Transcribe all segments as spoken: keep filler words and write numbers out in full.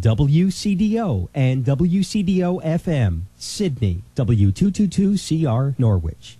W C D O and W C D O F M, Sydney, W two twenty-two C R Norwich.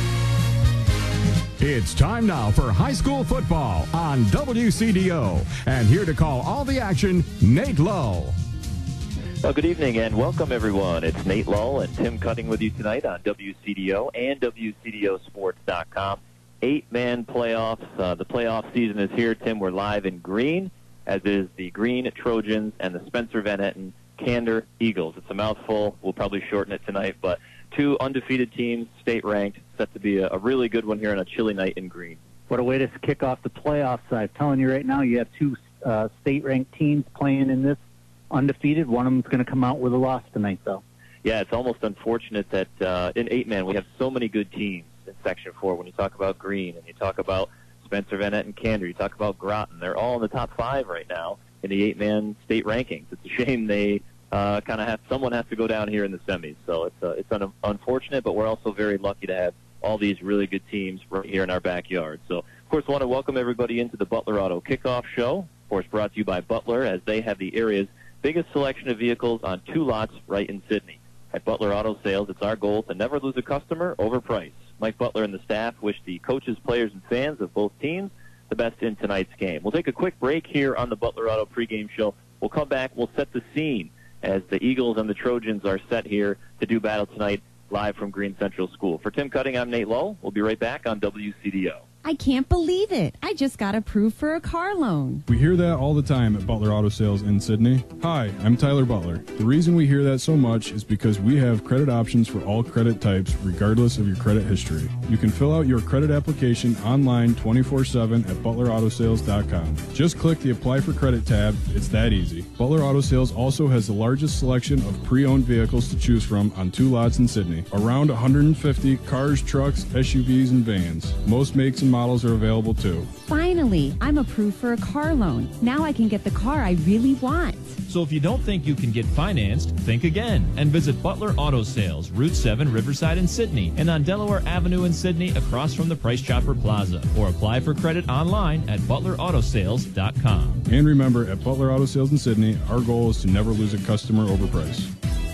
It's time now for high school football on W C D O. And here to call all the action, Nate Lowe. Well, good evening and welcome, everyone. It's Nate Lull and Tim Cutting with you tonight on W C D O and W C D O sports dot com. Eight-man playoffs. Uh, the playoff season is here. Tim, we're live in green, as is the Green Trojans and the Spencer Van Etten Candor Eagles. It's a mouthful. We'll probably shorten it tonight, but two undefeated teams, state-ranked, set to be a, a really good one here on a chilly night in green. What a way to kick off the playoffs. I'm telling you right now, you have two uh, state-ranked teams playing in this undefeated. One of them's going to come out with a loss tonight, though. Yeah, it's almost unfortunate that uh, in eight-man we have so many good teams in Section four. When you talk about Green and you talk about Spencer Van Etten Candor, you talk about Groton, they're all in the top five right now in the eight-man state rankings. It's a shame they uh, kind of have someone has to go down here in the semis. So it's uh, it's un- unfortunate, but we're also very lucky to have all these really good teams right here in our backyard. So, of course, I want to welcome everybody into the Butler Auto Kickoff Show. Of course, brought to you by Butler, as they have the area's biggest selection of vehicles on two lots right in Sydney. At Butler Auto Sales, it's our goal to never lose a customer over price. Mike Butler and the staff wish the coaches, players, and fans of both teams the best in tonight's game. We'll take a quick break here on the Butler Auto pregame show. We'll come back. We'll set the scene as the Eagles and the Trojans are set here to do battle tonight live from Green Central School. For Tim Cutting, I'm Nate Lowe. We'll be right back on W C D O. I can't believe it. I just got approved for a car loan. We hear that all the time at Butler Auto Sales in Sydney. Hi, I'm Tyler Butler. The reason we hear that so much is because we have credit options for all credit types, regardless of your credit history. You can fill out your credit application online twenty-four seven at butler auto sales dot com. Just click the Apply for Credit tab. It's that easy. Butler Auto Sales also has the largest selection of pre-owned vehicles to choose from on two lots in Sydney. Around one hundred fifty cars, trucks, S U Vs, and vans. Most makes and models are available too. Finally, I'm approved for a car loan. Now I can get the car I really want. So if you don't think you can get financed, think again and visit Butler Auto Sales, Route seven, Riverside in Sydney, and on Delaware Avenue in Sydney across from the Price Chopper Plaza. Or apply for credit online at butler auto sales dot com. And remember, at Butler Auto Sales in Sydney, our goal is to never lose a customer over price.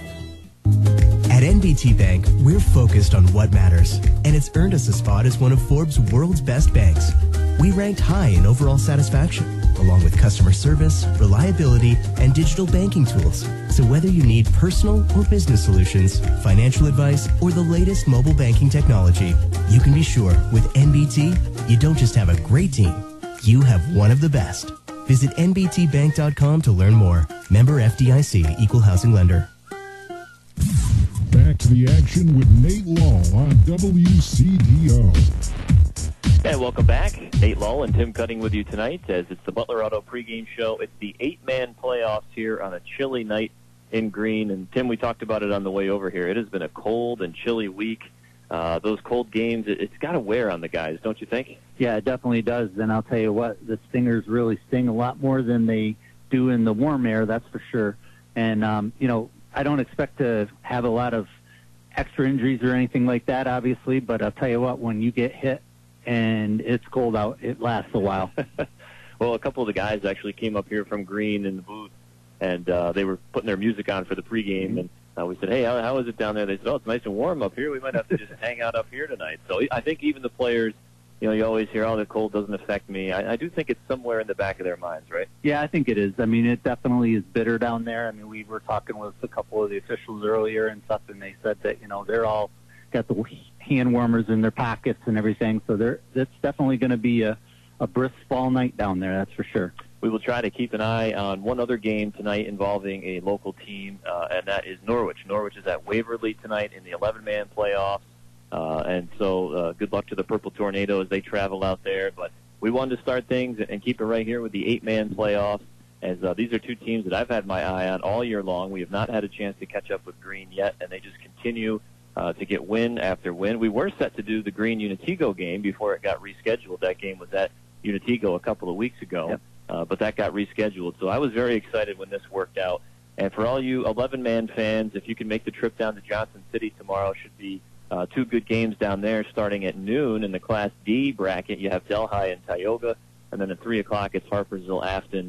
At N B T Bank, we're focused on what matters, and it's earned us a spot as one of Forbes' world's best banks. We ranked high in overall satisfaction, along with customer service, reliability, and digital banking tools. So whether you need personal or business solutions, financial advice, or the latest mobile banking technology, you can be sure with N B T, you don't just have a great team, you have one of the best. Visit N B T bank dot com to learn more. Member F D I C, Equal Housing Lender. Back to the action with Nate Lull on W C D O. And welcome back. Nate Lull and Tim Cutting with you tonight as it's the Butler Auto pregame show. It's the eight-man playoffs here on a chilly night in green. And, Tim, we talked about it on the way over here. It has been a cold and chilly week. Uh, those cold games, it, it's got to wear on the guys, don't you think? Yeah, it definitely does. And I'll tell you what, the stingers really sting a lot more than they do in the warm air, that's for sure. And, um, you know, I don't expect to have a lot of extra injuries or anything like that, obviously, but I'll tell you what, when you get hit and it's cold out, it lasts a while. Well, a couple of the guys actually came up here from Green in the booth, and uh, they were putting their music on for the pregame, and uh, we said, hey, how, how is it down there? They said, oh, it's nice and warm up here. We might have to just hang out up here tonight. So I think even the players, you know, you always hear, oh, the cold doesn't affect me. I, I do think it's somewhere in the back of their minds, right? Yeah, I think it is. I mean, it definitely is bitter down there. I mean, we were talking with a couple of the officials earlier and stuff, and they said that, you know, they're all got the hand warmers in their pockets and everything. So they're, it's definitely going to be a, a brisk fall night down there, that's for sure. We will try to keep an eye on one other game tonight involving a local team, uh, and that is Norwich. Norwich is at Waverly tonight in the eleven-man playoffs. Uh, and so uh, good luck to the Purple Tornado as they travel out there. But we wanted to start things and keep it right here with the eight-man playoffs, as uh, these are two teams that I've had my eye on all year long. We have not had a chance to catch up with Green yet, and they just continue uh, to get win after win. We were set to do the Green-Unitigo game before it got rescheduled. That game was at Unitigo a couple of weeks ago, yep. uh, but that got rescheduled. So I was very excited when this worked out. And for all you eleven-man fans, if you can make the trip down to Johnson City tomorrow, should be Uh, two good games down there starting at noon in the Class D bracket. You have Delhi and Tioga, and then at three o'clock it's Harpersville, Afton,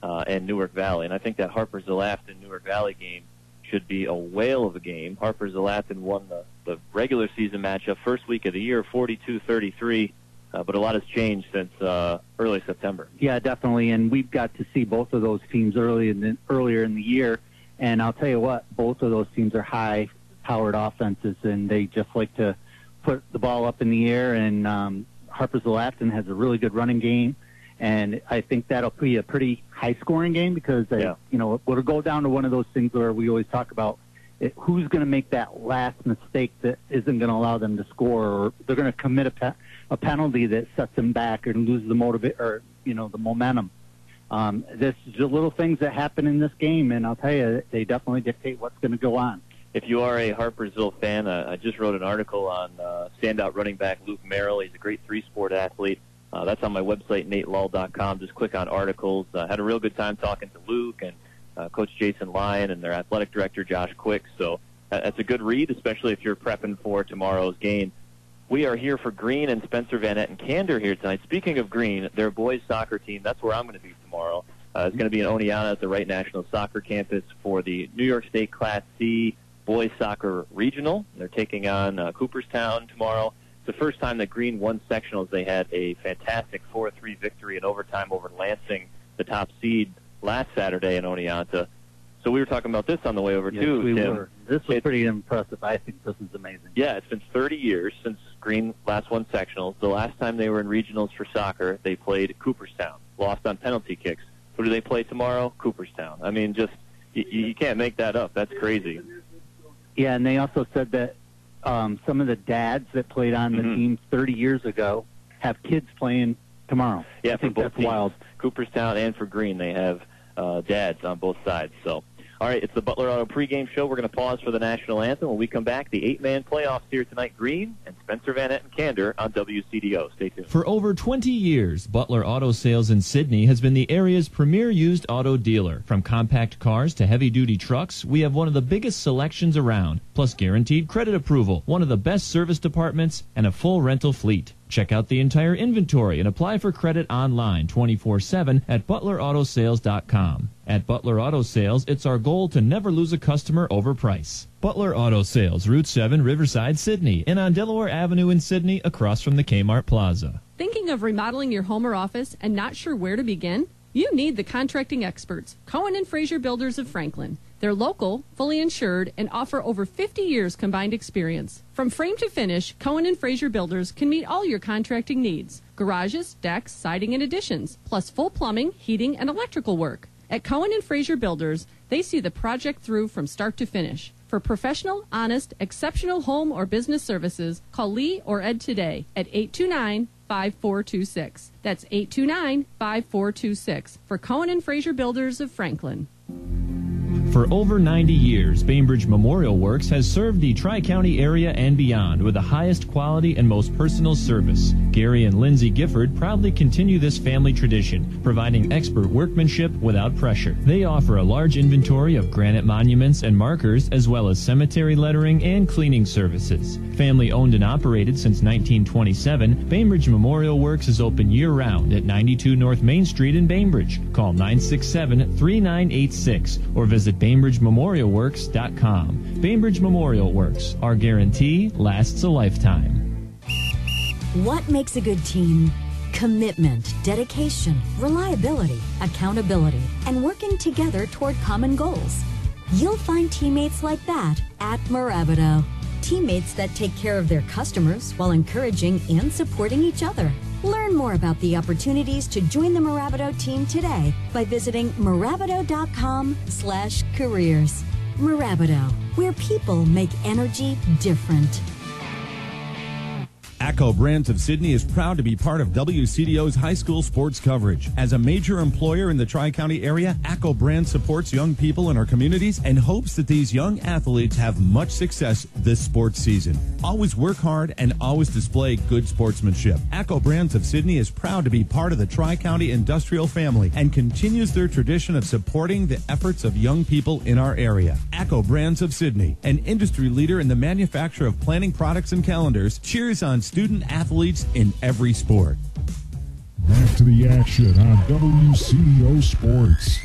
uh, and Newark Valley. And I think that Harper-Zalafton Newark Valley game should be a whale of a game. Harper-Zalafton won the, the regular season matchup first week of the year, forty-two thirty-three, uh, but a lot has changed since uh, early September. Yeah, definitely, and we've got to see both of those teams early in the, earlier in the year, and I'll tell you what, both of those teams are high-powered offenses, and they just like to put the ball up in the air, and um, Harper-Zalafton has a really good running game. And I think that'll be a pretty high-scoring game because, uh, yeah. you know, it'll go down to one of those things where we always talk about it, who's going to make that last mistake that isn't going to allow them to score, or they're going to commit a, pe- a penalty that sets them back and lose the motiva- or you know the momentum. Um, this is the little things that happen in this game, and I'll tell you, they definitely dictate what's going to go on. If you are a Harpersville fan, uh, I just wrote an article on uh, standout running back Luke Merrill. He's a great three-sport athlete. Uh, that's on my website, nate lull dot com. Just click on articles. I uh, had a real good time talking to Luke and uh, Coach Jason Lyon and their athletic director, Josh Quick. So uh, that's a good read, especially if you're prepping for tomorrow's game. We are here for Green and Spencer Van Etten Candor here tonight. Speaking of Green, their boys soccer team, that's where I'm going to be tomorrow. Uh, it's going to be in Oneonta at the Wright National Soccer Campus for the New York State Class C Boys Soccer Regional. They're taking on uh, Cooperstown tomorrow. The first time that Green won sectionals, they had a fantastic four three victory in overtime over Lansing, the top seed, last Saturday in Oneonta. So we were talking about this on the way over, yes, too, we Tim. Were. This was it's, pretty impressive. I think this is amazing. Yeah, it's been thirty years since Green last won sectionals. The last time they were in regionals for soccer, they played Cooperstown, lost on penalty kicks. Who do they play tomorrow? Cooperstown. I mean, just you, you can't make that up. That's crazy. Yeah, and they also said that Um, some of the dads that played on the mm-hmm. team thirty years ago have kids playing tomorrow. Yeah, I think for both that's teams, wild. Cooperstown and for Green, they have uh, dads on both sides. So, all right, it's the Butler Auto pregame show. We're going to pause for the national anthem. When we come back, the eight-man playoffs here tonight. Green and Spencer Van Etten Candor on W C D O. Stay tuned. For over twenty years, Butler Auto Sales in Sydney has been the area's premier used auto dealer. From compact cars to heavy-duty trucks, we have one of the biggest selections around, plus guaranteed credit approval, one of the best service departments, and a full rental fleet. Check out the entire inventory and apply for credit online twenty-four seven at butler auto sales dot com. At Butler Auto Sales, it's our goal to never lose a customer over price. Butler Auto Sales, Route seven, Riverside, Sydney, and on Delaware Avenue in Sydney, across from the Kmart Plaza. Thinking of remodeling your home or office and not sure where to begin? You need the contracting experts, Cohen and Fraser Builders of Franklin. They're local, fully insured, and offer over fifty years combined experience. From frame to finish, Cohen and Fraser Builders can meet all your contracting needs. Garages, decks, siding, and additions, plus full plumbing, heating, and electrical work. At Cohen and Fraser Builders, they see the project through from start to finish. For professional, honest, exceptional home or business services, call Lee or Ed today at eight two nine, five four two six. That's eight two nine, five four two six for Cohen and Fraser Builders of Franklin. For over ninety years, Bainbridge Memorial Works has served the Tri-County area and beyond with the highest quality and most personal service. Gary and Lindsay Gifford proudly continue this family tradition, providing expert workmanship without pressure. They offer a large inventory of granite monuments and markers, as well as cemetery lettering and cleaning services. Family owned and operated since nineteen twenty-seven, Bainbridge Memorial Works is open year-round at ninety-two North Main Street in Bainbridge. Call nine six seven, three nine eight six or visit bainbridge memorial works dot com. Bainbridge Memorial Works, our guarantee lasts a lifetime. What makes a good team? Commitment, dedication, reliability, accountability, and working together toward common goals. You'll find teammates like that at Mirabito. Teammates that take care of their customers while encouraging and supporting each other. Learn more about the opportunities to join the Mirabito team today by visiting mirabito.com slash careers. Mirabito, where people make energy different. ACCO Brands of Sydney is proud to be part of W C D O's high school sports coverage. As a major employer in the Tri-County area, ACCO Brands supports young people in our communities and hopes that these young athletes have much success this sports season. Always work hard and always display good sportsmanship. ACCO Brands of Sydney is proud to be part of the Tri-County industrial family and continues their tradition of supporting the efforts of young people in our area. ACCO Brands of Sydney, an industry leader in the manufacture of planning products and calendars, cheers on student athletes in every sport. Back to the action on W C D O Sports.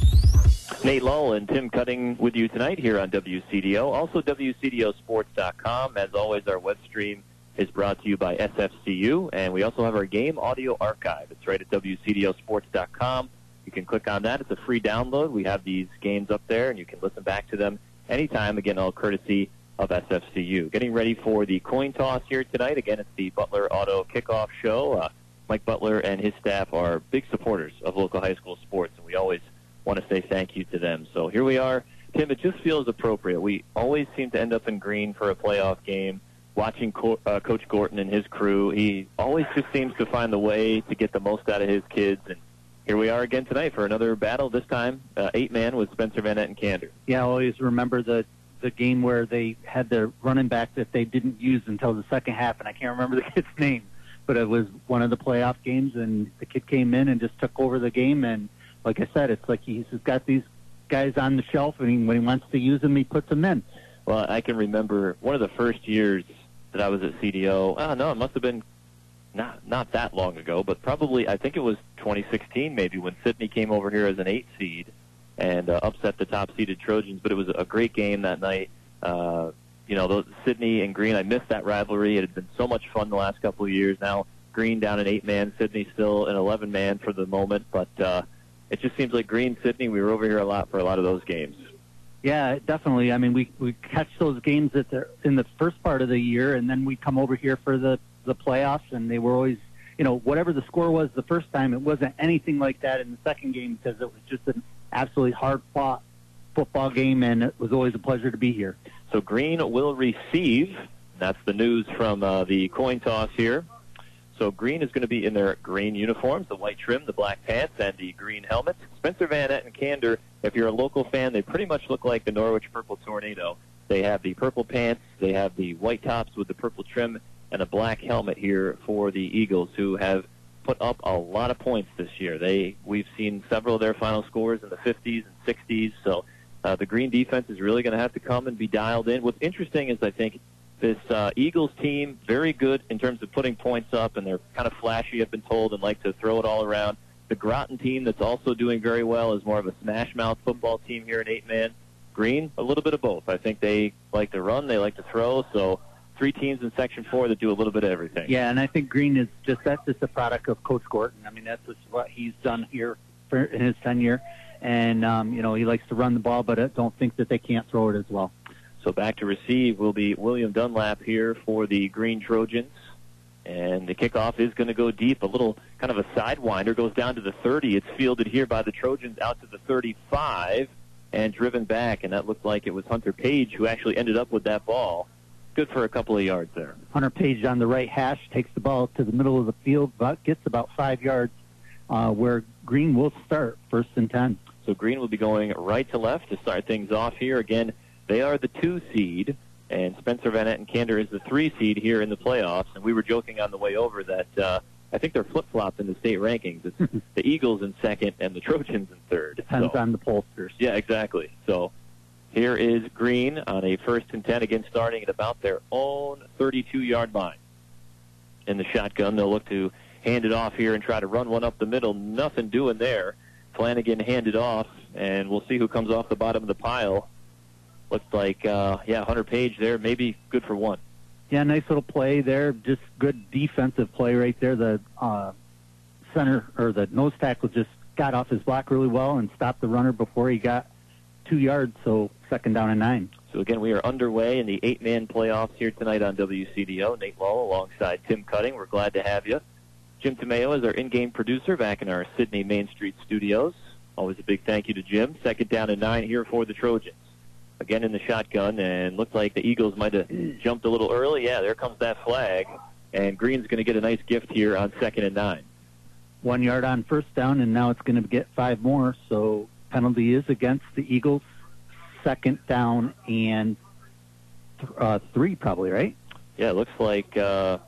Nate Lull and Tim Cutting with you tonight here on W C D O. Also, W C D O sports dot com. As always, our web stream is brought to you by S F C U, and we also have our game audio archive. It's right at W C D O sports dot com. You can click on that. It's a free download. We have these games up there, and you can listen back to them anytime, again, all courtesy of S F C U. Getting ready for the coin toss here tonight. Again, it's the Butler Auto Kickoff Show. Uh, Mike Butler and his staff are big supporters of local high school sports, and we always want to say thank you to them. So here we are. Tim, it just feels appropriate. We always seem to end up in green for a playoff game. Watching Co- uh, Coach Gorton and his crew, he always just seems to find the way to get the most out of his kids. And here we are again tonight for another battle, this time uh, eight-man with Spencer Van Etten Kander. Yeah, I always remember the, the game where they had the running back that they didn't use until the second half, and I can't remember the kid's name. But it was one of the playoff games, and the kid came in and just took over the game. And like I said, it's like he's got these guys on the shelf, and he, when he wants to use them, he puts them in. Well, I can remember one of the first years that I was at C D O. Oh, no, it must have been not not that long ago, but probably I think it was twenty sixteen maybe when Sidney came over here as an eight seed and uh, upset the top-seeded Trojans. But it was a great game that night. Uh, you know, those, Sidney and Green, I missed that rivalry. It had been so much fun the last couple of years. Now Green down an eight-man, Sidney still an eleven-man for the moment. But uh, it just seems like Green, Sidney, we were over here a lot for a lot of those games. Yeah, definitely. I mean, we we catch those games at the, in the first part of the year, and then we come over here for the, the playoffs, and they were always, you know, whatever the score was the first time, it wasn't anything like that in the second game because it was just an absolutely hard-fought football game, and it was always a pleasure to be here. So Green will receive. That's the news from uh, the coin toss here. So Green is going to be in their green uniforms, the white trim, the black pants, and the green helmets. Spencer Van Etten Kander, if you're a local fan, they pretty much look like the Norwich Purple Tornado. They have the purple pants, they have the white tops with the purple trim, and a black helmet here for the Eagles, who have put up a lot of points this year. They We've seen several of their final scores in the fifties and sixties, so uh, the green defense is really going to have to come and be dialed in. What's interesting is I think this uh, Eagles team, very good in terms of putting points up, and they're kind of flashy, I've been told, and like to throw it all around. The Groton team that's also doing very well is more of a smash-mouth football team here in eight-man. Green, a little bit of both. I think they like to run, they like to throw, so three teams in Section four that do a little bit of everything. Yeah, and I think Green is just, that's just a product of Coach Gorton. I mean, that's just what he's done here for, in his tenure. And, um, you know, he likes to run the ball, but I don't think that they can't throw it as well. So back to receive will be William Dunlap here for the Green Trojans. And the kickoff is going to go deep. A little kind of a sidewinder goes down to the thirty. It's fielded here by the Trojans out to the thirty-five and driven back. And that looked like it was Hunter Page who actually ended up with that ball. Good for a couple of yards there. Hunter Page on the right hash takes the ball to the middle of the field, but gets about five yards uh, where Green will start first and ten. So Green will be going right to left to start things off here. Again, they are the two seed, and Spencer Van Etten Kander is the three seed here in the playoffs. And we were joking on the way over that uh, I think they're flip-flopped in the state rankings. It's the Eagles in second and the Trojans in third. Depends so, on the pollsters. Yeah, exactly. So here is Green on a first and ten, again starting at about their own thirty-two-yard line. In the shotgun, they'll look to hand it off here and try to run one up the middle. Nothing doing there. Flanagan handed off, and we'll see who comes off the bottom of the pile. Looks like, uh, yeah, Hunter Page there, maybe good for one. Yeah, nice little play there. Just good defensive play right there. The uh, center, or the nose tackle just got off his block really well and stopped the runner before he got two yards, so second down and nine. So, again, we are underway in the eight-man playoffs here tonight on W C D O. Nate Lull alongside Tim Cutting. We're glad to have you. Jim Tomeo is our in-game producer back in our Sydney Main Street studios. Always a big thank you to Jim. Second down and nine here for the Trojans. Again in the shotgun, and looked like the Eagles might have jumped a little early. Yeah, there comes that flag, and Green's going to get a nice gift here on second and nine. One yard on first down, and now it's going to get five more, so penalty is against the Eagles. Second down and th- uh, three probably, right? Yeah, it looks like, uh,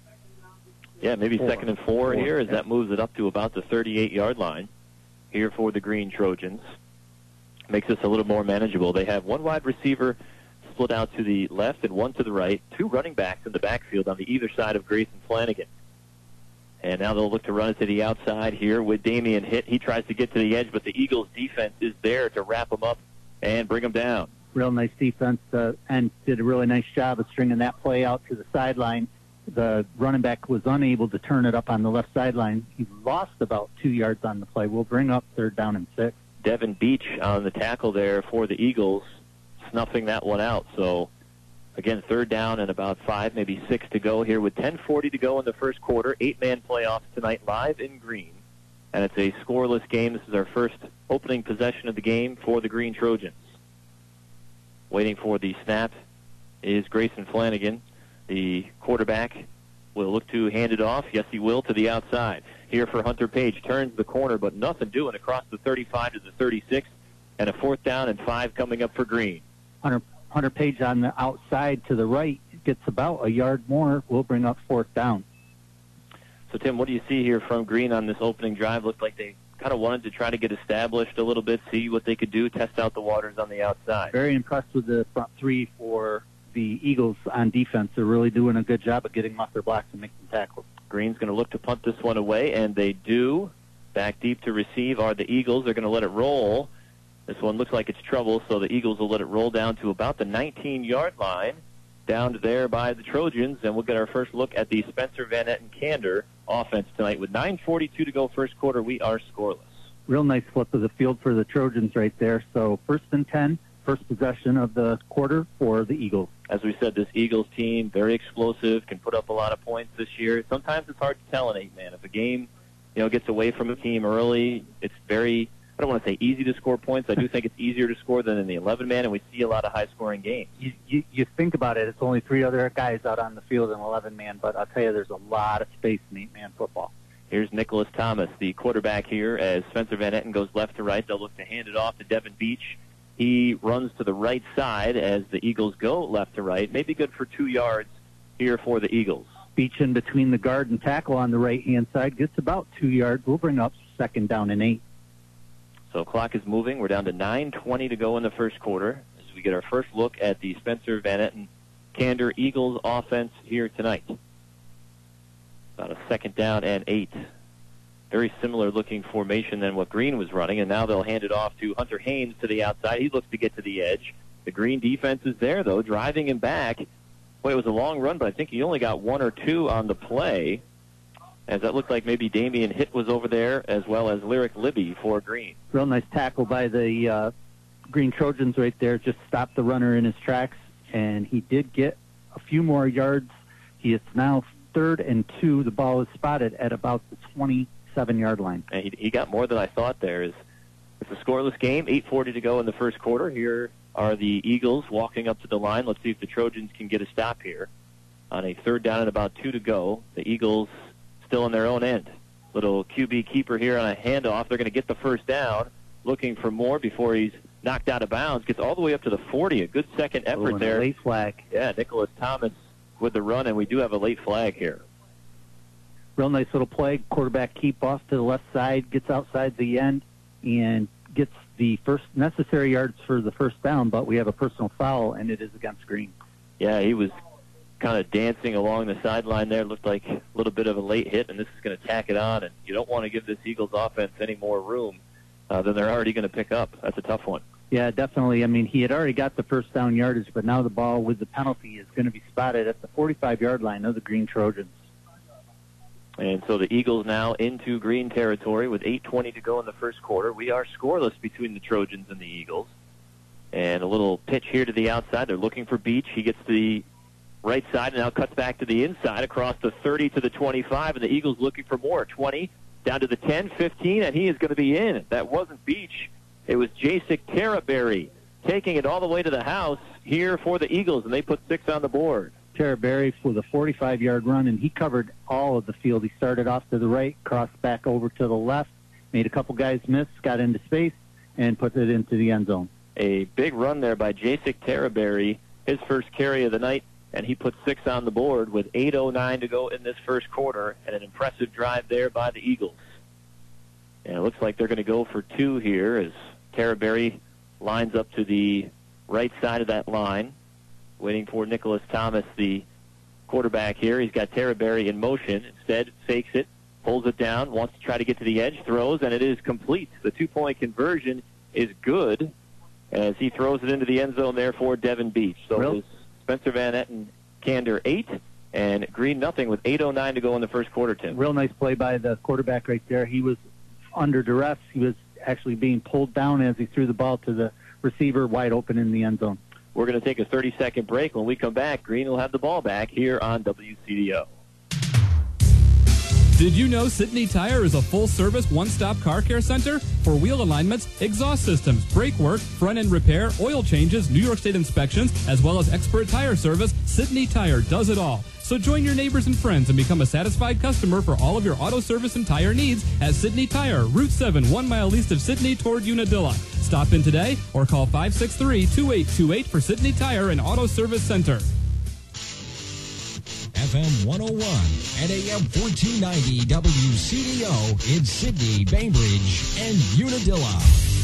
yeah, maybe four. second and four, four here, as yeah. that moves it up to about the thirty-eight-yard line here for the Green Trojans. Makes this a little more manageable. They have one wide receiver split out to the left and one to the right, two running backs in the backfield on the either side of Grayson Flanagan. And now they'll look to run it to the outside here with Damian Hitt. He tries to get to the edge, but the Eagles' defense is there to wrap him up and bring him down. Real nice defense, uh, and did a really nice job of stringing that play out to the sideline. The running back was unable to turn it up on the left sideline. He lost about two yards on the play. We'll bring up third down and six. Devin Beach on the tackle there for the Eagles, snuffing that one out. So, again, third down and about five, maybe six to go here with ten forty to go in the first quarter. Eight-man playoffs tonight live in Green. And it's a scoreless game. This is our first opening possession of the game for the Green Trojans. Waiting for the snap is Grayson Flanagan. The quarterback will look to hand it off. Yes, he will, to the outside. Here for Hunter Page. Turns the corner, but nothing doing across the thirty-five to the thirty-six. And a fourth down and five coming up for Green. Hunter, Hunter Page on the outside to the right gets about a yard more. We'll bring up fourth down. So, Tim, what do you see here from Green on this opening drive? Looked like they kind of wanted to try to get established a little bit, see what they could do, test out the waters on the outside. Very impressed with the front three for the Eagles on defense. They're really doing a good job of getting them off their blocks and making tackles. Green's going to look to punt this one away, and they do. Back deep to receive are the Eagles. They're going to let it roll. This one looks like it's trouble, so the Eagles will let it roll down to about the nineteen-yard line, down to there by the Trojans, and we'll get our first look at the Spencer Van Etten Kander offense tonight. With nine forty-two to go first quarter, we are scoreless. Real nice flip of the field for the Trojans right there. So first and ten, first possession of the quarter for the Eagles. As we said, this Eagles team, very explosive, can put up a lot of points this year. Sometimes it's hard to tell an eight-man. If a game, you know, gets away from a team early, it's very, I don't want to say easy to score points. I do think it's easier to score than in the eleven-man, and we see a lot of high-scoring games. You, you, you think about it, it's only three other guys out on the field in eleven-man, but I'll tell you, there's a lot of space in eight-man football. Here's Nicholas Thomas, the quarterback here, as Spencer Van Etten goes left to right. They'll look to hand it off to Devin Beach. He runs to the right side as the Eagles go left to right. Maybe good for two yards here for the Eagles. Beach in between the guard and tackle on the right-hand side gets about two yards. We'll bring up second down and eight. So clock is moving. We're down to nine twenty to go in the first quarter as we get our first look at the Spencer Van Etten Kander Eagles offense here tonight. About a second down and eight. Very similar looking formation than what Green was running, and now they'll hand it off to Hunter Haynes to the outside. He looks to get to the edge. The Green defense is there, though, driving him back. Boy, it was a long run, but I think he only got one or two on the play, as that looked like maybe Damian Hitt was over there, as well as Lyric Libby for Green. Real nice tackle by the uh, Green Trojans right there. Just stopped the runner in his tracks, and he did get a few more yards. He is now third and two. The ball is spotted at about the twenty-seven-yard line. And he, he got more than I thought there. It's a scoreless game, eight forty to go in the first quarter. Here are the Eagles walking up to the line. Let's see if the Trojans can get a stop here. On a third down and about two to go, the Eagles still on their own end. Little Q B keeper here on a handoff. They're going to get the first down, looking for more before he's knocked out of bounds. Gets all the way up to the forty. A good second effort oh, there. A late flag. Yeah, Nicholas Thomas with the run, and we do have a late flag here. Real nice little play. Quarterback keep off to the left side, gets outside the end, and gets the first necessary yards for the first down, but we have a personal foul, and it is against Green. Yeah, he was kind of dancing along the sideline there. Looked like a little bit of a late hit, and this is going to tack it on, and you don't want to give this Eagles offense any more room uh, than they're already going to pick up. That's a tough one. Yeah, definitely. I mean, he had already got the first down yardage, but now the ball with the penalty is going to be spotted at the forty-five-yard line of the Green Trojans. And so the Eagles now into Green territory with eight twenty to go in the first quarter. We are scoreless between the Trojans and the Eagles. And a little pitch here to the outside. They're looking for Beach. He gets to the right side and now cuts back to the inside across the thirty to the twenty-five. And the Eagles looking for more. twenty down to the ten, fifteen, and he is going to be in. That wasn't Beach. It was Jasek Terraberry taking it all the way to the house here for the Eagles, and they put six on the board. Terraberry with a forty-five-yard run, and he covered all of the field. He started off to the right, crossed back over to the left, made a couple guys miss, got into space, and put it into the end zone. A big run there by Jasek Terraberry, his first carry of the night, and he put six on the board with eight oh nine to go in this first quarter, and an impressive drive there by the Eagles. And it looks like they're going to go for two here as Terraberry lines up to the right side of that line, waiting for Nicholas Thomas, the quarterback here. He's got Terraberry in motion. Instead, fakes it, pulls it down, wants to try to get to the edge, throws, and it is complete. The two-point conversion is good as he throws it into the end zone there for Devin Beach. So Real? it's Spencer Van Etten, Kander eight, and Green nothing with eight oh nine to go in the first quarter, Tim. Real nice play by the quarterback right there. He was under duress. He was actually being pulled down as he threw the ball to the receiver wide open in the end zone. We're going to take a thirty-second break. When we come back, Green will have the ball back here on W C D O. Did you know Sydney Tire is a full-service, one-stop car care center? For wheel alignments, exhaust systems, brake work, front-end repair, oil changes, New York State inspections, as well as expert tire service, Sydney Tire does it all. So join your neighbors and friends and become a satisfied customer for all of your auto service and tire needs at Sydney Tire, Route seven, one mile east of Sydney toward Unadilla. Stop in today or call five six three, two eight two eight for Sydney Tire and Auto Service Center. F M one oh one and A M fourteen ninety W C D O in Sydney, Bainbridge, and Unadilla.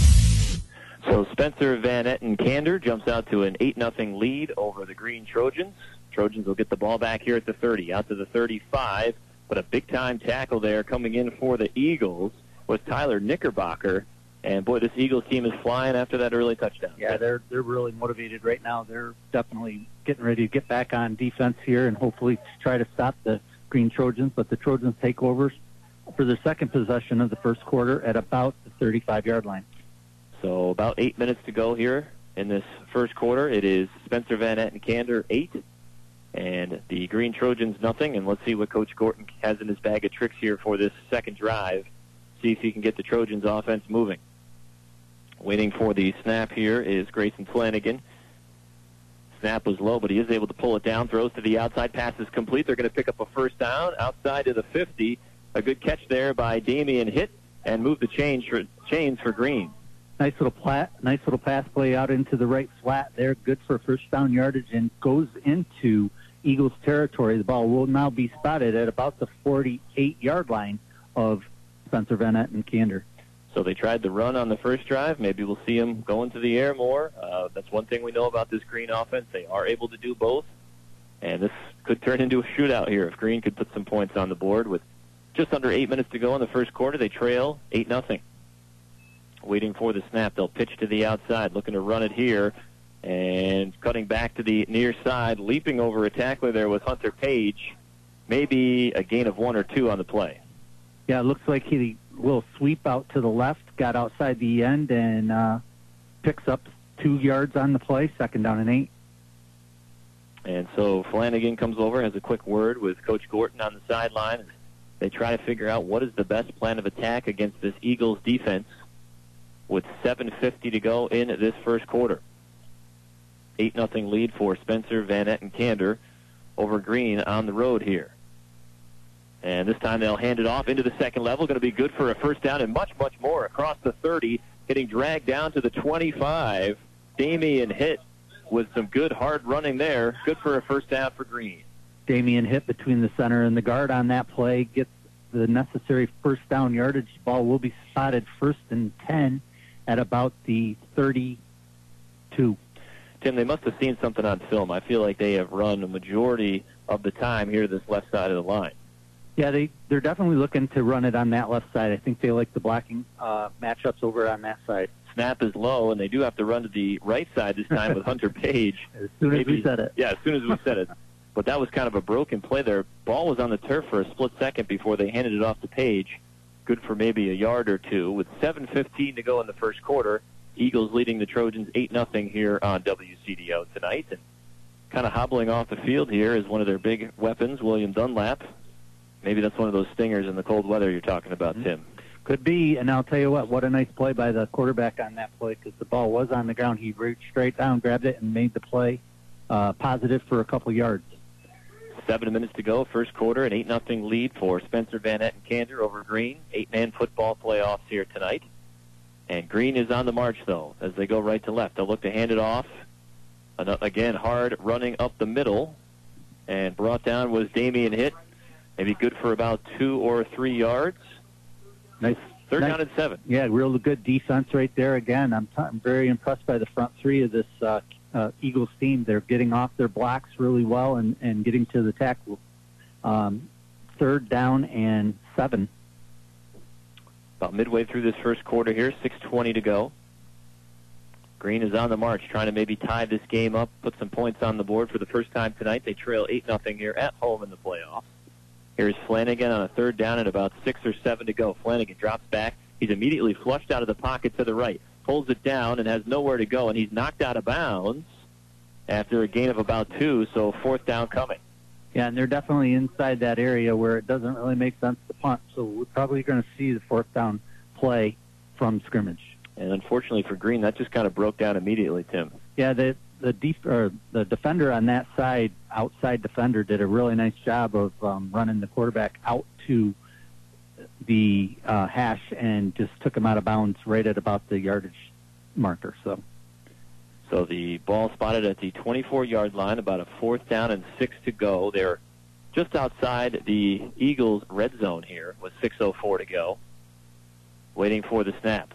So Spencer Van Etten Kander jumps out to an eight nothing lead over the Green Trojans. Trojans will get the ball back here at the thirty, out to the thirty-five, but a big-time tackle there coming in for the Eagles was Tyler Knickerbocker. And, boy, this Eagles team is flying after that early touchdown. Yeah, they're they're really motivated right now. They're definitely getting ready to get back on defense here and hopefully try to stop the Green Trojans. But the Trojans take over for their second possession of the first quarter at about the thirty-five-yard line. So about eight minutes to go here in this first quarter. It is Spencer Van Etten Kander eight, and the Green Trojans nothing. And let's see what Coach Gorton has in his bag of tricks here for this second drive. See if he can get the Trojans offense moving. Waiting for the snap here is Grayson Flanagan. Snap was low, but he is able to pull it down. Throws to the outside. Pass is complete. They're going to pick up a first down outside to the fifty. A good catch there by Damian Hitt and move the chains for, chains for Green. Nice little plat, nice little pass play out into the right flat there. Good for first down yardage and goes into Eagles territory. The ball will now be spotted at about the forty-eight-yard line of Spencer Van Etten Kander. So they tried the run on the first drive. Maybe we'll see them go into the air more. Uh, that's one thing we know about this Green offense. They are able to do both. And this could turn into a shootout here if Green could put some points on the board. With just under eight minutes to go in the first quarter, they trail eight nothing. Waiting for the snap. They'll pitch to the outside, looking to run it here. And cutting back to the near side, leaping over a tackler there was Hunter Page. Maybe a gain of one or two on the play. Yeah, it looks like he will sweep out to the left, got outside the end, and uh, picks up two yards on the play, second down and eight. And so Flanagan comes over, has a quick word with Coach Gorton on the sideline. They try to figure out what is the best plan of attack against this Eagles defense with seven fifty to go in this first quarter. eight nothing lead for Spencer Van Etten Kander over Green on the road here. And this time they'll hand it off into the second level. Going to be good for a first down and much, much more across the thirty. Getting dragged down to the twenty-five. Damian Hitt with some good hard running there. Good for a first down for Green. Damian Hitt between the center and the guard on that play. Gets the necessary first down yardage. Ball will be spotted first and ten at about the thirty-two. Tim, they must have seen something on film. I feel like they have run a majority of the time here this left side of the line. Yeah, they, they're definitely looking to run it on that left side. I think they like the blocking uh, matchups over on that side. Snap is low, and they do have to run to the right side this time with Hunter Page. As soon Maybe, as we said it. Yeah, as soon as we said it. But that was kind of a broken play there. Ball was on the turf for a split second before they handed it off to Page. Good for maybe a yard or two. With seven fifteen to go in the first quarter, Eagles leading the Trojans eight nothing here on W C D O tonight. And kind of hobbling off the field here is one of their big weapons, William Dunlap. Maybe that's one of those stingers in the cold weather you're talking about, mm-hmm. Tim. Could be, and I'll tell you what, what a nice play by the quarterback on that play because the ball was on the ground. He reached straight down, grabbed it, and made the play uh, positive for a couple yards. Seven minutes to go, first quarter, an eight nothing lead for Spencer Van Etten Kander over Green. Eight-man football playoffs here tonight. And Green is on the march, though, as they go right to left. They'll look to hand it off. Again, hard running up the middle. And brought down was Damian Hitt. Maybe good for about two or three yards. Nice. Third nice. down and seven. Yeah, real good defense right there. Again, I'm, t- I'm very impressed by the front three of this uh, uh, Eagles team. They're getting off their blocks really well and, and getting to the tackle. Um, third down and seven. About midway through this first quarter here, six twenty to go. Green is on the march, trying to maybe tie this game up, put some points on the board for the first time tonight. They trail eight nothing here at home in the playoffs. Here's Flanagan on a third down and about six or seven to go. Flanagan drops back. He's immediately flushed out of the pocket to the right, pulls it down and has nowhere to go, and he's knocked out of bounds after a gain of about two, so fourth down coming. Yeah, and they're definitely inside that area where it doesn't really make sense to punt, so we're probably going to see the fourth down play from scrimmage. And unfortunately for Green, that just kind of broke down immediately, Tim. Yeah, the the, def- or the defender on that side, outside defender, did a really nice job of um, running the quarterback out to the uh, hash and just took him out of bounds right at about the yardage marker. So, so the ball spotted at the twenty-four-yard line, about a fourth down and six to go. They're just outside the Eagles' red zone here with six oh four to go, waiting for the snap.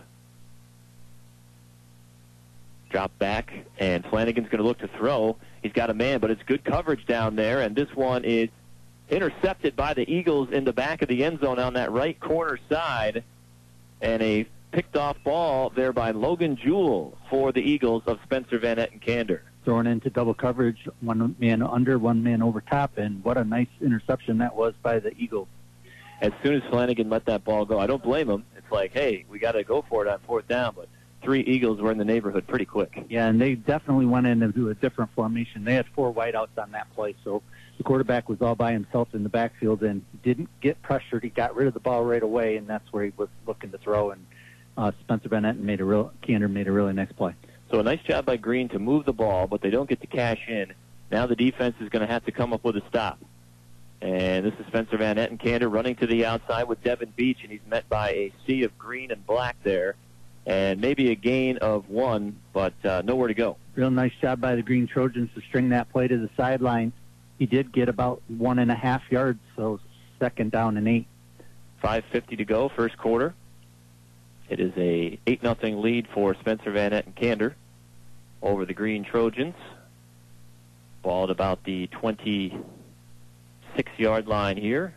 Drop back, and Flanagan's going to look to throw. He's got a man, but it's good coverage down there, and this one is intercepted by the Eagles in the back of the end zone on that right corner side, and a picked-off ball there by Logan Jewell for the Eagles of Spencer Van Etten Kander. Thrown into double coverage, one man under, one man over top, and what a nice interception that was by the Eagles. As soon as Flanagan let that ball go, I don't blame him. It's like, hey, we got to go for it on fourth down, but three Eagles were in the neighborhood pretty quick. Yeah, and they definitely went in to do a different formation. They had four wideouts on that play, so the quarterback was all by himself in the backfield and didn't get pressured. He got rid of the ball right away, and that's where he was looking to throw. And uh, Spencer Van Etten made a real Kander made a really nice play. So a nice job by Green to move the ball, but they don't get to cash in. Now the defense is going to have to come up with a stop. And this is Spencer Van Etten Kander running to the outside with Devin Beach, and he's met by a sea of green and black there. And maybe a gain of one, but uh, nowhere to go. Real nice job by the Green Trojans to string that play to the sideline. He did get about one and a half yards, so second down and eight. five fifty to go, first quarter. It is a eight nothing lead for Spencer Van Etten Kander over the Green Trojans. Ball at about the twenty-six-yard line here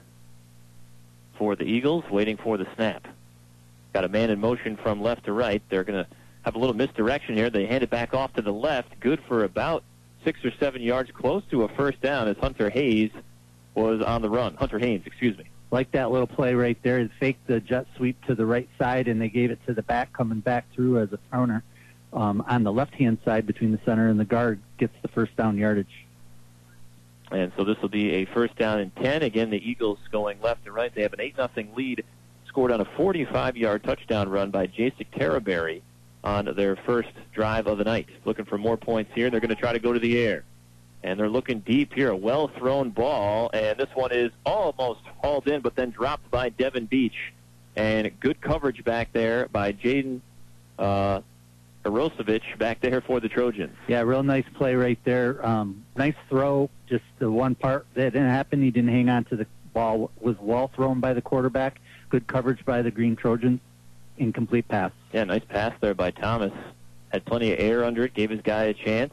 for the Eagles, waiting for the snap. Got a man in motion from left to right. They're going to have a little misdirection here. They hand it back off to the left. Good for about six or seven yards, close to a first down as Hunter Hayes was on the run. Hunter Haynes, excuse me. Like that little play right there. It faked the jet sweep to the right side, and they gave it to the back, coming back through as a counter. Um, on the left-hand side between the center and the guard, gets the first down yardage. And so this will be a first down and ten. Again, the Eagles going left and right. They have an eight nothing lead, scored on a forty-five-yard touchdown run by Jacek Terraberry on their first drive of the night. Looking for more points here. They're going to try to go to the air. And they're looking deep here. A well-thrown ball, and this one is almost hauled in, but then dropped by Devin Beach. And good coverage back there by Jaden uh, Arosevich back there for the Trojans. Yeah, real nice play right there. Um, nice throw. Just the one part that didn't happen, he didn't hang on to the ball. Was well thrown by the quarterback. Good coverage by the Green Trojans. Incomplete pass. Yeah, nice pass there by Thomas. Had plenty of air under it, gave his guy a chance.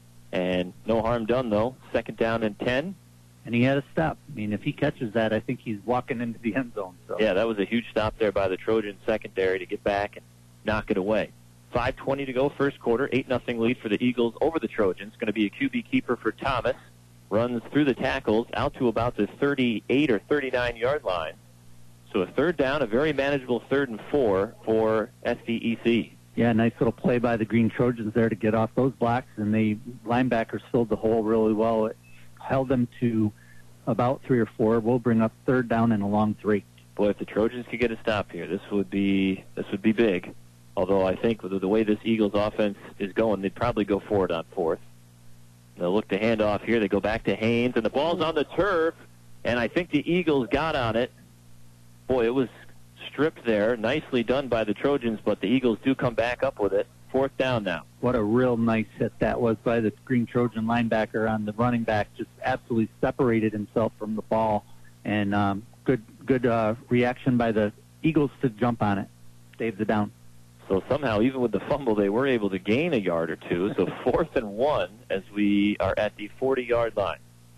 And no harm done, though. Second down and ten. And he had a stop. I mean, if he catches that, I think he's walking into the end zone. So. Yeah, that was a huge stop there by the Trojan secondary to get back and knock it away. five twenty to go, first quarter. eight nothing lead for the Eagles over the Trojans. Going to be a Q B keeper for Thomas. Runs through the tackles out to about the thirty-eight or thirty-nine-yard line. So a third down, a very manageable third and four for S V E C. Yeah, nice little play by the Green Trojans there to get off those blocks, and the linebackers filled the hole really well. It held them to about three or four. We'll bring up third down and a long three. Boy, if the Trojans could get a stop here, this would be this would be big. Although I think with the way this Eagles offense is going, they'd probably go for it on fourth. They'll look to hand off here. They go back to Haynes, and the ball's on the turf, and I think the Eagles got on it. Boy, it was stripped there. Nicely done by the Trojans, but the Eagles do come back up with it. Fourth down now. What a real nice hit that was by the Green Trojan linebacker on the running back. Just absolutely separated himself from the ball. And um, good good uh, reaction by the Eagles to jump on it. Saved the down. So somehow, even with the fumble, they were able to gain a yard or two. So fourth and one as we are at the forty-yard line.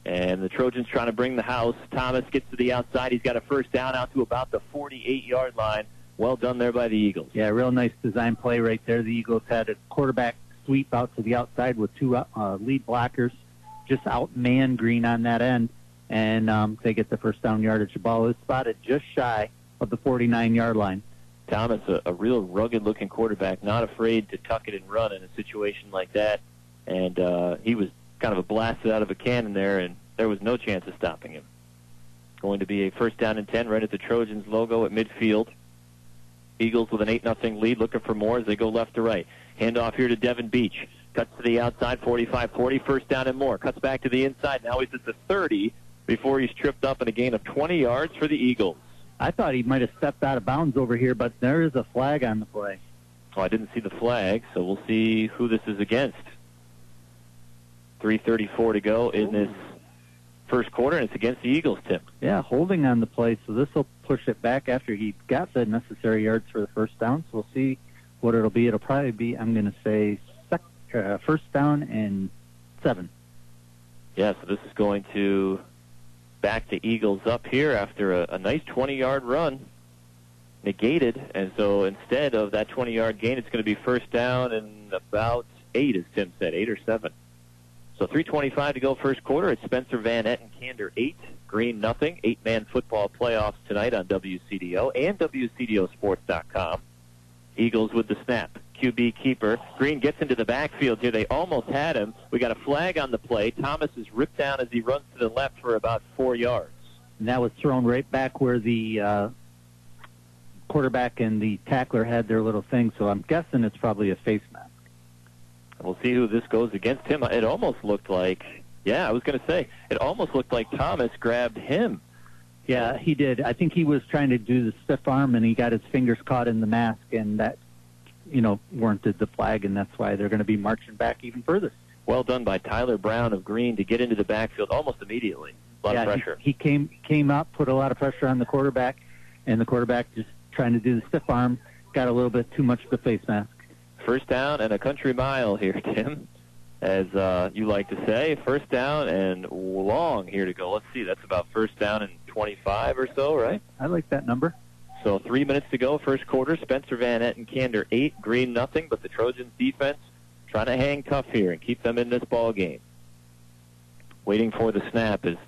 And the Trojans trying to bring the house. Thomas gets to the outside. He's got a first down out to about the forty-eight-yard line. Well done there by the Eagles. Yeah, real nice design play right there. The Eagles had a quarterback sweep out to the outside with two uh, lead blockers, just out-man Green on that end, and um, they get the first down yardage. The ball is spotted just shy of the forty-nine-yard line. Thomas, a, a real rugged-looking quarterback, not afraid to tuck it and run in a situation like that. And uh, he was kind of a blasted out of a cannon there, and there was no chance of stopping him. Going to be a first down and ten right at the Trojans logo at midfield. Eagles with an eight nothing lead, looking for more as they go left to right. Handoff here to Devin Beach. Cuts to the outside, forty-five forty, first down and more. Cuts back to the inside. Now he's at the thirty before he's tripped up and a gain of twenty yards for the Eagles. I thought he might have stepped out of bounds over here, but there is a flag on the play. Oh, I didn't see the flag, so we'll see who this is against. three thirty-four to go in this first quarter, and it's against the Eagles, Tim. Yeah, holding on the play, so this will push it back after he got the necessary yards for the first down. So we'll see what it'll be. It'll probably be, I'm going to say, sec- uh, first down and seven. Yeah, so this is going to back the Eagles up here after a, a nice twenty-yard run, negated. And so instead of that twenty-yard gain, it's going to be first down and about eight, as Tim said, eight or seven. So three twenty-five to go first quarter. It's Spencer Van Etten Kander eight, Green nothing. Eight-man football playoffs tonight on W C D O and W C D O sports dot com. Eagles with the snap. Q B keeper. Green gets into the backfield here. They almost had him. We got a flag on the play. Thomas is ripped down as he runs to the left for about four yards. And that was thrown right back where the uh, quarterback and the tackler had their little thing. So I'm guessing it's probably a face mask. We'll see who this goes against him. It almost looked like, yeah, I was going to say, it almost looked like Thomas grabbed him. Yeah, he did. I think he was trying to do the stiff arm, and he got his fingers caught in the mask, and that, you know, warranted the flag, and that's why they're going to be marching back even further. Well done by Tyler Brown of Green to get into the backfield almost immediately. A lot yeah, of pressure. He, he came came up, put a lot of pressure on the quarterback, and the quarterback just trying to do the stiff arm, got a little bit too much of the face mask. First down and a country mile here, Tim, as uh, you like to say. First down and long here to go. Let's see, that's about first down and twenty-five or so, right? I like that number. So three minutes to go, first quarter. Spencer Van Etten Kander eight, Green nothing, but the Trojans defense trying to hang tough here and keep them in this ball game. Waiting for the snap as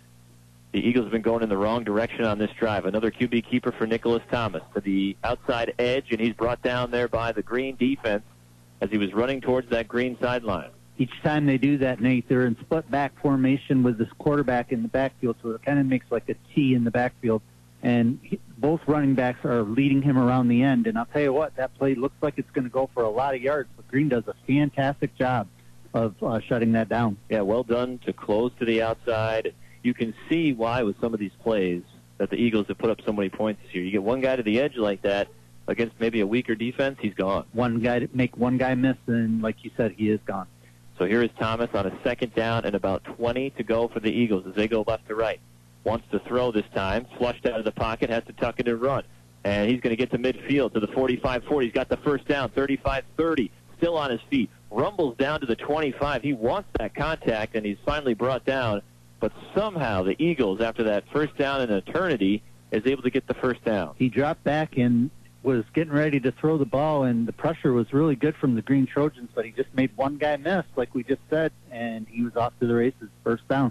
the Eagles have been going in the wrong direction on this drive. Another Q B keeper for Nicholas Thomas to the outside edge, and he's brought down there by the Green defense as he was running towards that Green sideline. Each time they do that, Nate, they're in split back formation with this quarterback in the backfield, so it kind of makes like a T in the backfield. And he, both running backs are leading him around the end. And I'll tell you what, that play looks like it's going to go for a lot of yards, but Green does a fantastic job of uh, shutting that down. Yeah, well done to close to the outside. You can see why with some of these plays that the Eagles have put up so many points this year. You get one guy to the edge like that against maybe a weaker defense, he's gone. One guy to make one guy miss, and like you said, he is gone. So here is Thomas on a second down and about twenty to go for the Eagles as they go left to right. Wants to throw this time, flushed out of the pocket, has to tuck it and run. And he's going to get to midfield to the forty-five forty. He's got the first down, thirty-five thirty, still on his feet. Rumbles down to the twenty-five. He wants that contact, and he's finally brought down. But somehow the Eagles, after that first down in eternity, is able to get the first down. He dropped back and was getting ready to throw the ball, and the pressure was really good from the Green Trojans, but he just made one guy miss, like we just said, and he was off to the races, first down.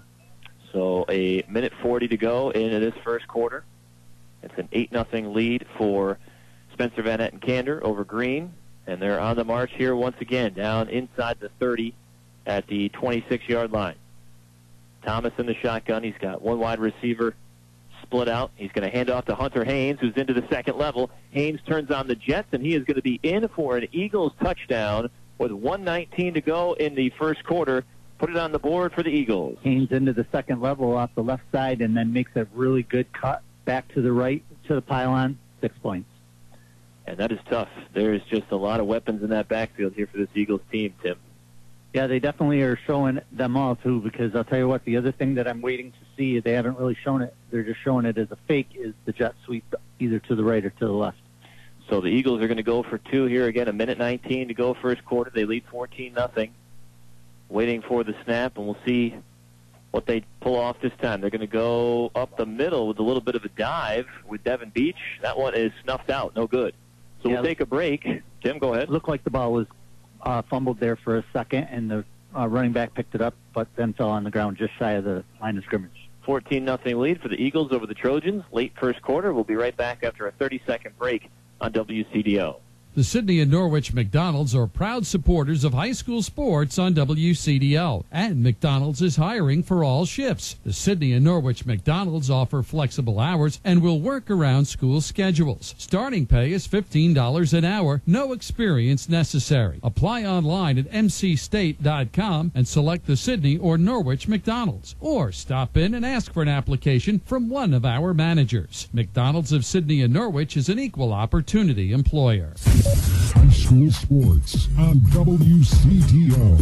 So a minute forty to go into this first quarter. It's an eight nothing lead for Spencer Van Etten Kander over Green, and they're on the march here once again, down inside the thirty at the twenty-six-yard line. Thomas in the shotgun. He's got one wide receiver split out. He's going to hand off to Hunter Haynes, who's into the second level. Haynes turns on the Jets, and he is going to be in for an Eagles touchdown with one nineteen to go in the first quarter. Put it on the board for the Eagles. Haynes into the second level off the left side and then makes a really good cut back to the right to the pylon. Six points. And that is tough. There's just a lot of weapons in that backfield here for this Eagles team, Tim. Yeah, they definitely are showing them all, too, because I'll tell you what, the other thing that I'm waiting to see, they haven't really shown it, they're just showing it as a fake, is the jet sweep either to the right or to the left. So the Eagles are going to go for two here again, a minute nineteen to go first quarter. They lead fourteen nothing. Waiting for the snap, and we'll see what they pull off this time. They're going to go up the middle with a little bit of a dive with Devin Beach. That one is snuffed out. No good. So Yeah, we'll take a break. Tim, go ahead. It looked like the ball was uh, fumbled there for a second, and the uh, running back picked it up, but then fell on the ground just shy of the line of scrimmage. fourteen nothing lead for the Eagles over the Trojans. Late first quarter. We'll be right back after a thirty-second break on W C D O. The Sydney and Norwich McDonald's are proud supporters of high school sports on W C D O, and McDonald's is hiring for all shifts. The Sydney and Norwich McDonald's offer flexible hours and will work around school schedules. Starting pay is fifteen dollars an hour, no experience necessary. Apply online at m c state dot com and select the Sydney or Norwich McDonald's, or stop in and ask for an application from one of our managers. McDonald's of Sydney and Norwich is an equal opportunity employer. High school sports on W C D O.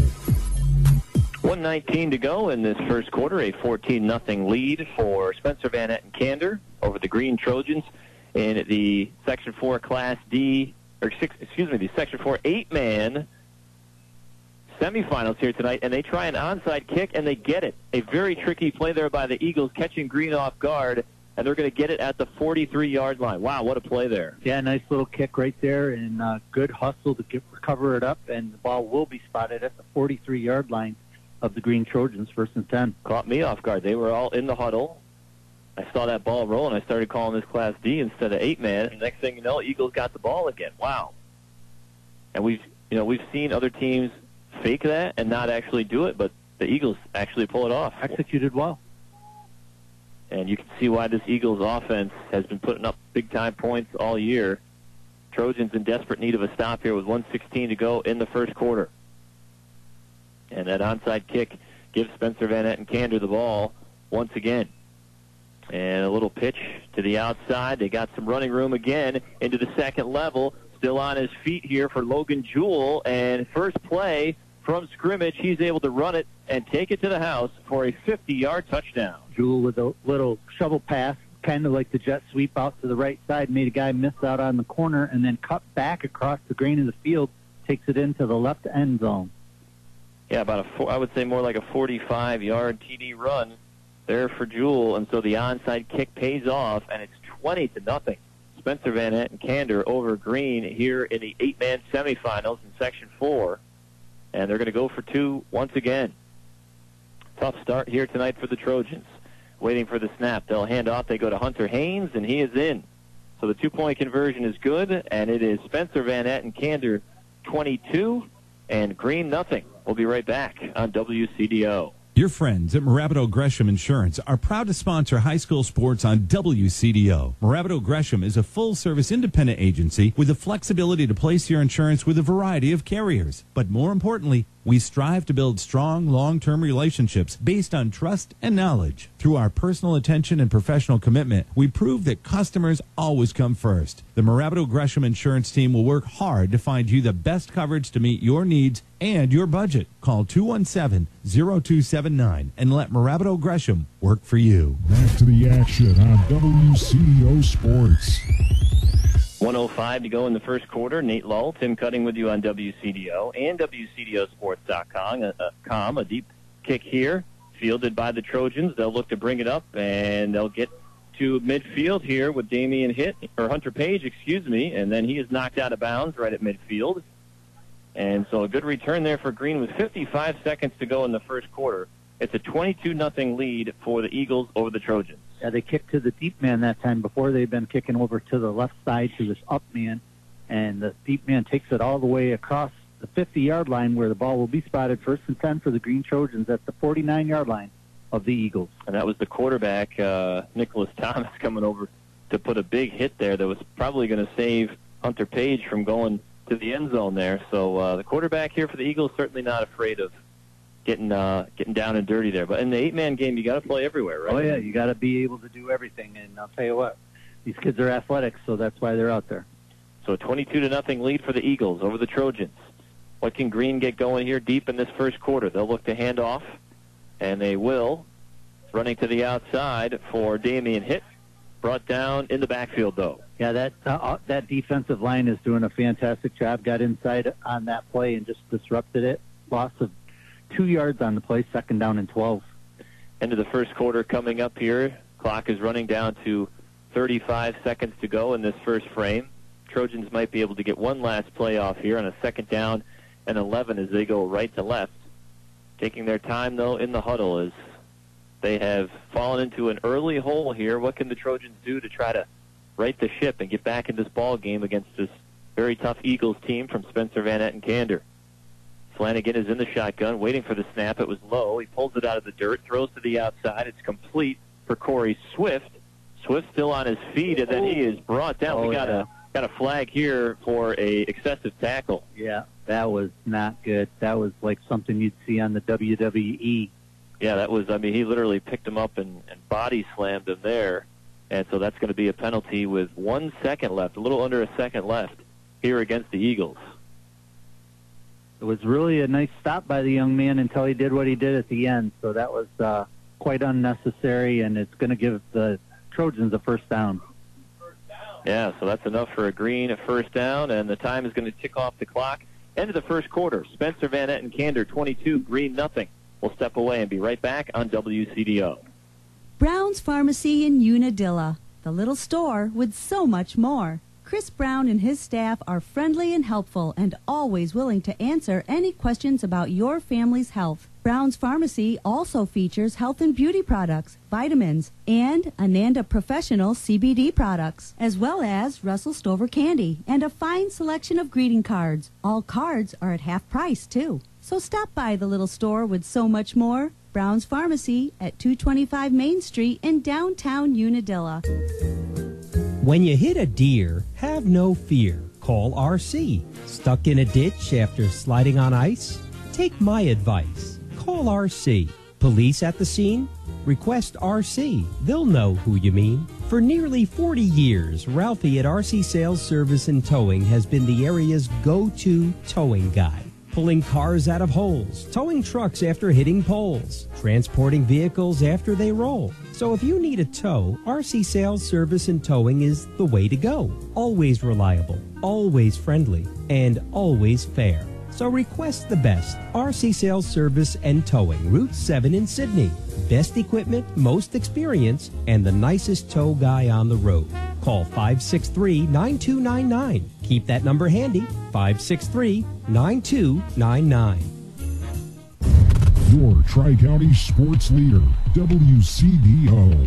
one nineteen to go in this first quarter. A fourteen nothing lead for Spencer Van Etten Kander over the Green Trojans in the Section four Class D, or six, excuse me, the Section four eight-man semifinals here tonight, and they try an onside kick, and they get it. A very tricky play there by the Eagles, catching Green off guard, and they're going to get it at the forty-three-yard line. Wow, what a play there. Yeah, nice little kick right there, and uh, good hustle to get, recover it up, and the ball will be spotted at the forty-three-yard line of the Green Trojans, first and ten. Caught me off guard. They were all in the huddle. I saw that ball roll, and I started calling this Class D instead of eight-man, and next thing you know, Eagles got the ball again. Wow. And we've, you know, we've seen other teams fake that and not actually do it, but the Eagles actually pull it off. Executed well. And you can see why this Eagles offense has been putting up big-time points all year. Trojans in desperate need of a stop here with one sixteen to go in the first quarter. And that onside kick gives Spencer Van Etten Kander the ball once again. And a little pitch to the outside. They got some running room again into the second level. Still on his feet here for Logan Jewell. And first play from scrimmage, he's able to run it and take it to the house for a fifty-yard touchdown. Jewell with a little shovel pass, kind of like the jet sweep out to the right side, made a guy miss out on the corner, and then cut back across the grain of the field, takes it into the left end zone. Yeah, about a four, I would say more like a forty-five-yard T D run there for Jewell, and so the onside kick pays off, and it's twenty to nothing. Spencer Van Etten Kander over Green here in the eight-man semifinals in Section four. And they're going to go for two once again. Tough start here tonight for the Trojans. Waiting for the snap. They'll hand off. They go to Hunter Haynes, and he is in. So the two-point conversion is good, and it is Spencer Van Etten Kander twenty-two and Green nothing. We'll be right back on W C D O. Your friends at Morabito Gresham Insurance are proud to sponsor high school sports on W C D O. Morabito Gresham is a full-service independent agency with the flexibility to place your insurance with a variety of carriers. But more importantly, we strive to build strong, long-term relationships based on trust and knowledge. Through our personal attention and professional commitment, we prove that customers always come first. The Morabito Gresham Insurance team will work hard to find you the best coverage to meet your needs and your budget. Call two one seven, zero two seven nine and let Morabito Gresham work for you. Back to the action on W C D O Sports. one oh five to go in the first quarter. Nate Lull, Tim Cutting with you on W C D O and W C D O Sports dot com. A, a, a deep kick here, fielded by the Trojans. They'll look to bring it up, and they'll get to midfield here with Damian Hitt, or Hunter Page, excuse me, and then he is knocked out of bounds right at midfield. And so a good return there for Green with fifty-five seconds to go in the first quarter. It's a twenty-two nothing lead for the Eagles over the Trojans. Yeah, they kicked to the deep man that time. Before they've been kicking over to the left side to this up man, and the deep man takes it all the way across the fifty-yard line where the ball will be spotted first and ten for the Green Trojans at the forty-nine-yard line of the Eagles. And that was the quarterback, uh, Nicholas Thomas, coming over to put a big hit there that was probably going to save Hunter Page from going to the end zone there. So uh, the quarterback here for the Eagles certainly not afraid of getting uh, getting down and dirty there. But in the eight-man game, you got to play everywhere, right? Oh, yeah, you got to be able to do everything. And I'll tell you what, these kids are athletic, so that's why they're out there. So a twenty-two to nothing lead for the Eagles over the Trojans. What can Green get going here deep in this first quarter? They'll look to hand off, and they will. Running to the outside for Damian Hitt. Brought down in the backfield, though. Yeah, that uh, that defensive line is doing a fantastic job. Got inside on that play and just disrupted it. Loss of two yards on the play, second down and twelve. End of the first quarter coming up here. Clock is running down to thirty-five seconds to go in this first frame. Trojans might be able to get one last play off here on a second down and eleven as they go right to left. Taking their time, though, in the huddle as they have fallen into an early hole here. What can the Trojans do to try to right the ship and get back in this ball game against this very tough Eagles team from Spencer Van Etten Kander? Flanagan is in the shotgun, waiting for the snap. It was low. He pulls it out of the dirt, throws to the outside. It's complete for Corey Swift. Swift still on his feet, and then he is brought down. Oh, we got yeah. a got a flag here for a excessive tackle. Yeah, that was not good. That was like something you'd see on the W W E. Yeah, that was, I mean, he literally picked him up and, and body slammed him there. And so that's going to be a penalty with one second left, a little under a second left here against the Eagles. It was really a nice stop by the young man until he did what he did at the end. So that was uh, quite unnecessary, and it's going to give the Trojans a first down. Yeah, so that's enough for a Green, a first down, and the time is going to tick off the clock. End of the first quarter. Spencer Van Etten Kander, twenty-two, Green, nothing. We'll step away and be right back on W C D O. Brown's Pharmacy in Unadilla, the little store with so much more. Chris Brown and his staff are friendly and helpful and always willing to answer any questions about your family's health. Brown's Pharmacy also features health and beauty products, vitamins, and Ananda Professional C B D products, as well as Russell Stover candy and a fine selection of greeting cards. All cards are at half price, too. So stop by the little store with so much more. Brown's Pharmacy at two twenty-five Main Street in downtown Unadilla. When you hit a deer, have no fear. Call R C. Stuck in a ditch after sliding on ice? Take my advice. Call R C. Police at the scene? Request R C. They'll know who you mean. For nearly forty years, Ralphie at R C Sales Service and Towing has been the area's go-to towing guy. Pulling cars out of holes, towing trucks after hitting poles, transporting vehicles after they roll. So if you need a tow, R C Sales Service and Towing is the way to go. Always reliable, always friendly, and always fair. So request the best. R C Sales Service and Towing, Route seven in Sydney. Best equipment, most experience, and the nicest tow guy on the road. Call five six three, nine two nine nine. Keep that number handy, five six three, nine two nine nine. Your Tri-County sports leader, W C D O.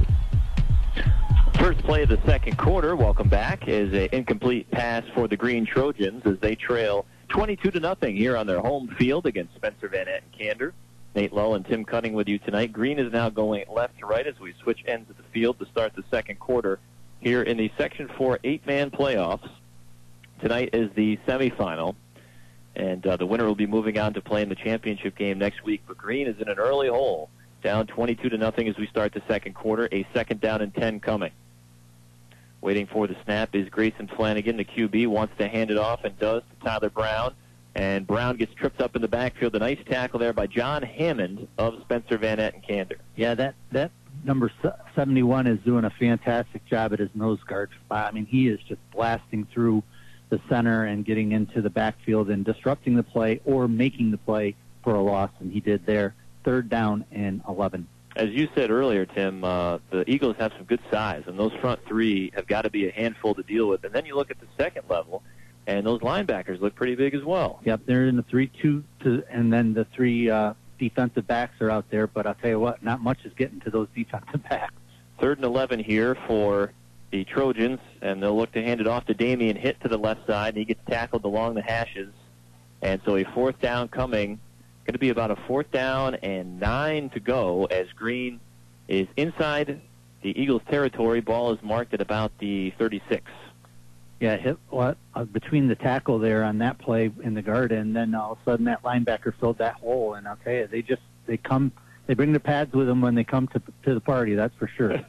First play of the second quarter, welcome back, is an incomplete pass for the Green Trojans as they trail twenty-two to nothing here on their home field against Spencer Van Etten Kander. Nate Lull and Tim Cutting with you tonight. Green is now going left to right as we switch ends of the field to start the second quarter here in the Section four eight-man playoffs. Tonight is the semifinal, and uh, the winner will be moving on to play in the championship game next week. But Green is in an early hole, down twenty-two to nothing as we start the second quarter. A second down and ten coming. Waiting for the snap is Grayson Flanagan. The Q B wants to hand it off and does to Tyler Brown. And Brown gets tripped up in the backfield. A nice tackle there by John Hammond of Spencer Van Etten Kander. Yeah, that, that number seventy-one is doing a fantastic job at his nose guard spot. I mean, he is just blasting through the center and getting into the backfield and disrupting the play or making the play for a loss, and he did there. Third down and eleven. As you said earlier, Tim, uh, the Eagles have some good size, and those front three have got to be a handful to deal with. And then you look at the second level, and those linebackers look pretty big as well. Yep, they're in the three two, and then the three uh, defensive backs are out there. But I'll tell you what, not much is getting to those defensive backs. Third and eleven here for the Trojans, and they'll look to hand it off to Damian Hitt to the left side, and he gets tackled along the hashes. And so a fourth down coming. Going to be about a fourth down and nine to go as Green is inside the Eagles' territory. Ball is marked at about the thirty-six. Yeah, hit what uh, between the tackle there on that play in the guard, and then all of a sudden that linebacker filled that hole. And I'll tell you, they just they come they bring their pads with them when they come to to the party. That's for sure.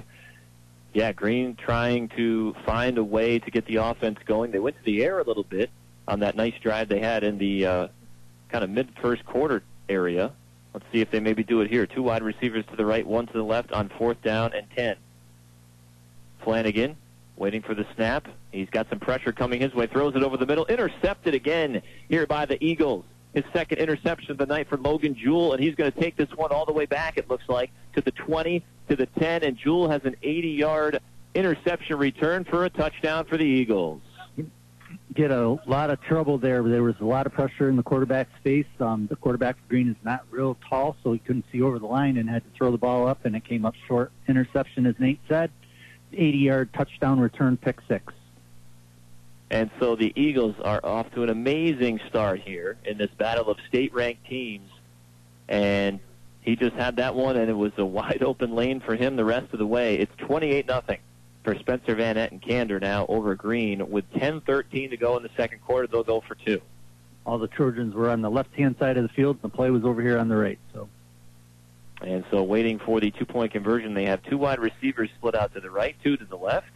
Yeah, Green trying to find a way to get the offense going. They went to the air a little bit on that nice drive they had in the uh, kind of mid-first quarter area. Let's see if they maybe do it here. Two wide receivers to the right, one to the left on fourth down and ten. Flanagan waiting for the snap. He's got some pressure coming his way, throws it over the middle, intercepted again here by the Eagles. his second interception of the night for Logan Jewell, and he's going to take this one all the way back, it looks like, to the twenty, to the ten, and Jewell has an eighty-yard interception return for a touchdown for the Eagles. Get a lot of trouble there. There was a lot of pressure in the quarterback's face. Um, the quarterback for Green is not real tall, so he couldn't see over the line and had to throw the ball up, and it came up short. Interception, as Nate said, eighty-yard touchdown return, pick six. And so the Eagles are off to an amazing start here in this battle of state-ranked teams. And he just had that one, and it was a wide-open lane for him the rest of the way. It's twenty-eight nothing. For Spencer Van Etten Kander now over Green. With ten thirteen to go in the second quarter, they'll go for two. All the Trojans were on the left-hand side of the field, and the play was over here on the right. So, And so waiting for the two-point conversion, they have two wide receivers split out to the right, two to the left.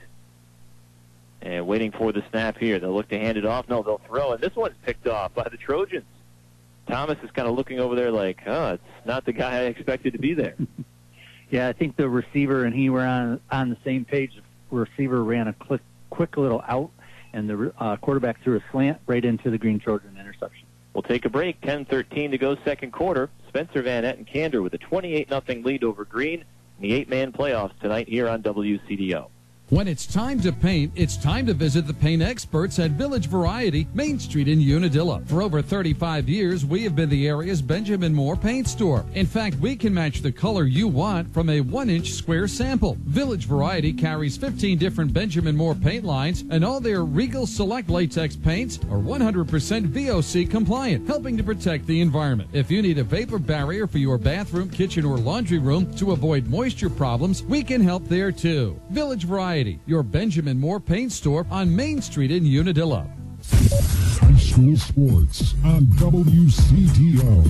And waiting for the snap here. They'll look to hand it off. No, they'll throw. And this one's picked off by the Trojans. Thomas is kind of looking over there like, oh, it's not the guy I expected to be there. Yeah, I think the receiver and he were on on the same page. Receiver ran a quick, quick little out, and the uh, quarterback threw a slant right into the Green Trojan interception. We'll take a break. ten thirteen to go second quarter. Spencer Van Etten Kander with a twenty-eight nothing lead over Green in the eight-man playoffs tonight here on W C D O. When it's time to paint, it's time to visit the paint experts at Village Variety, Main Street in Unadilla. For over thirty-five years, we have been the area's Benjamin Moore paint store. In fact, we can match the color you want from a one-inch square sample. Village Variety carries fifteen different Benjamin Moore paint lines, and all their Regal Select latex paints are one hundred percent V O C compliant, helping to protect the environment. If you need a vapor barrier for your bathroom, kitchen, or laundry room to avoid moisture problems, we can help there too. Village Variety, your Benjamin Moore paint store on Main Street in Unadilla. High school sports on W C D O.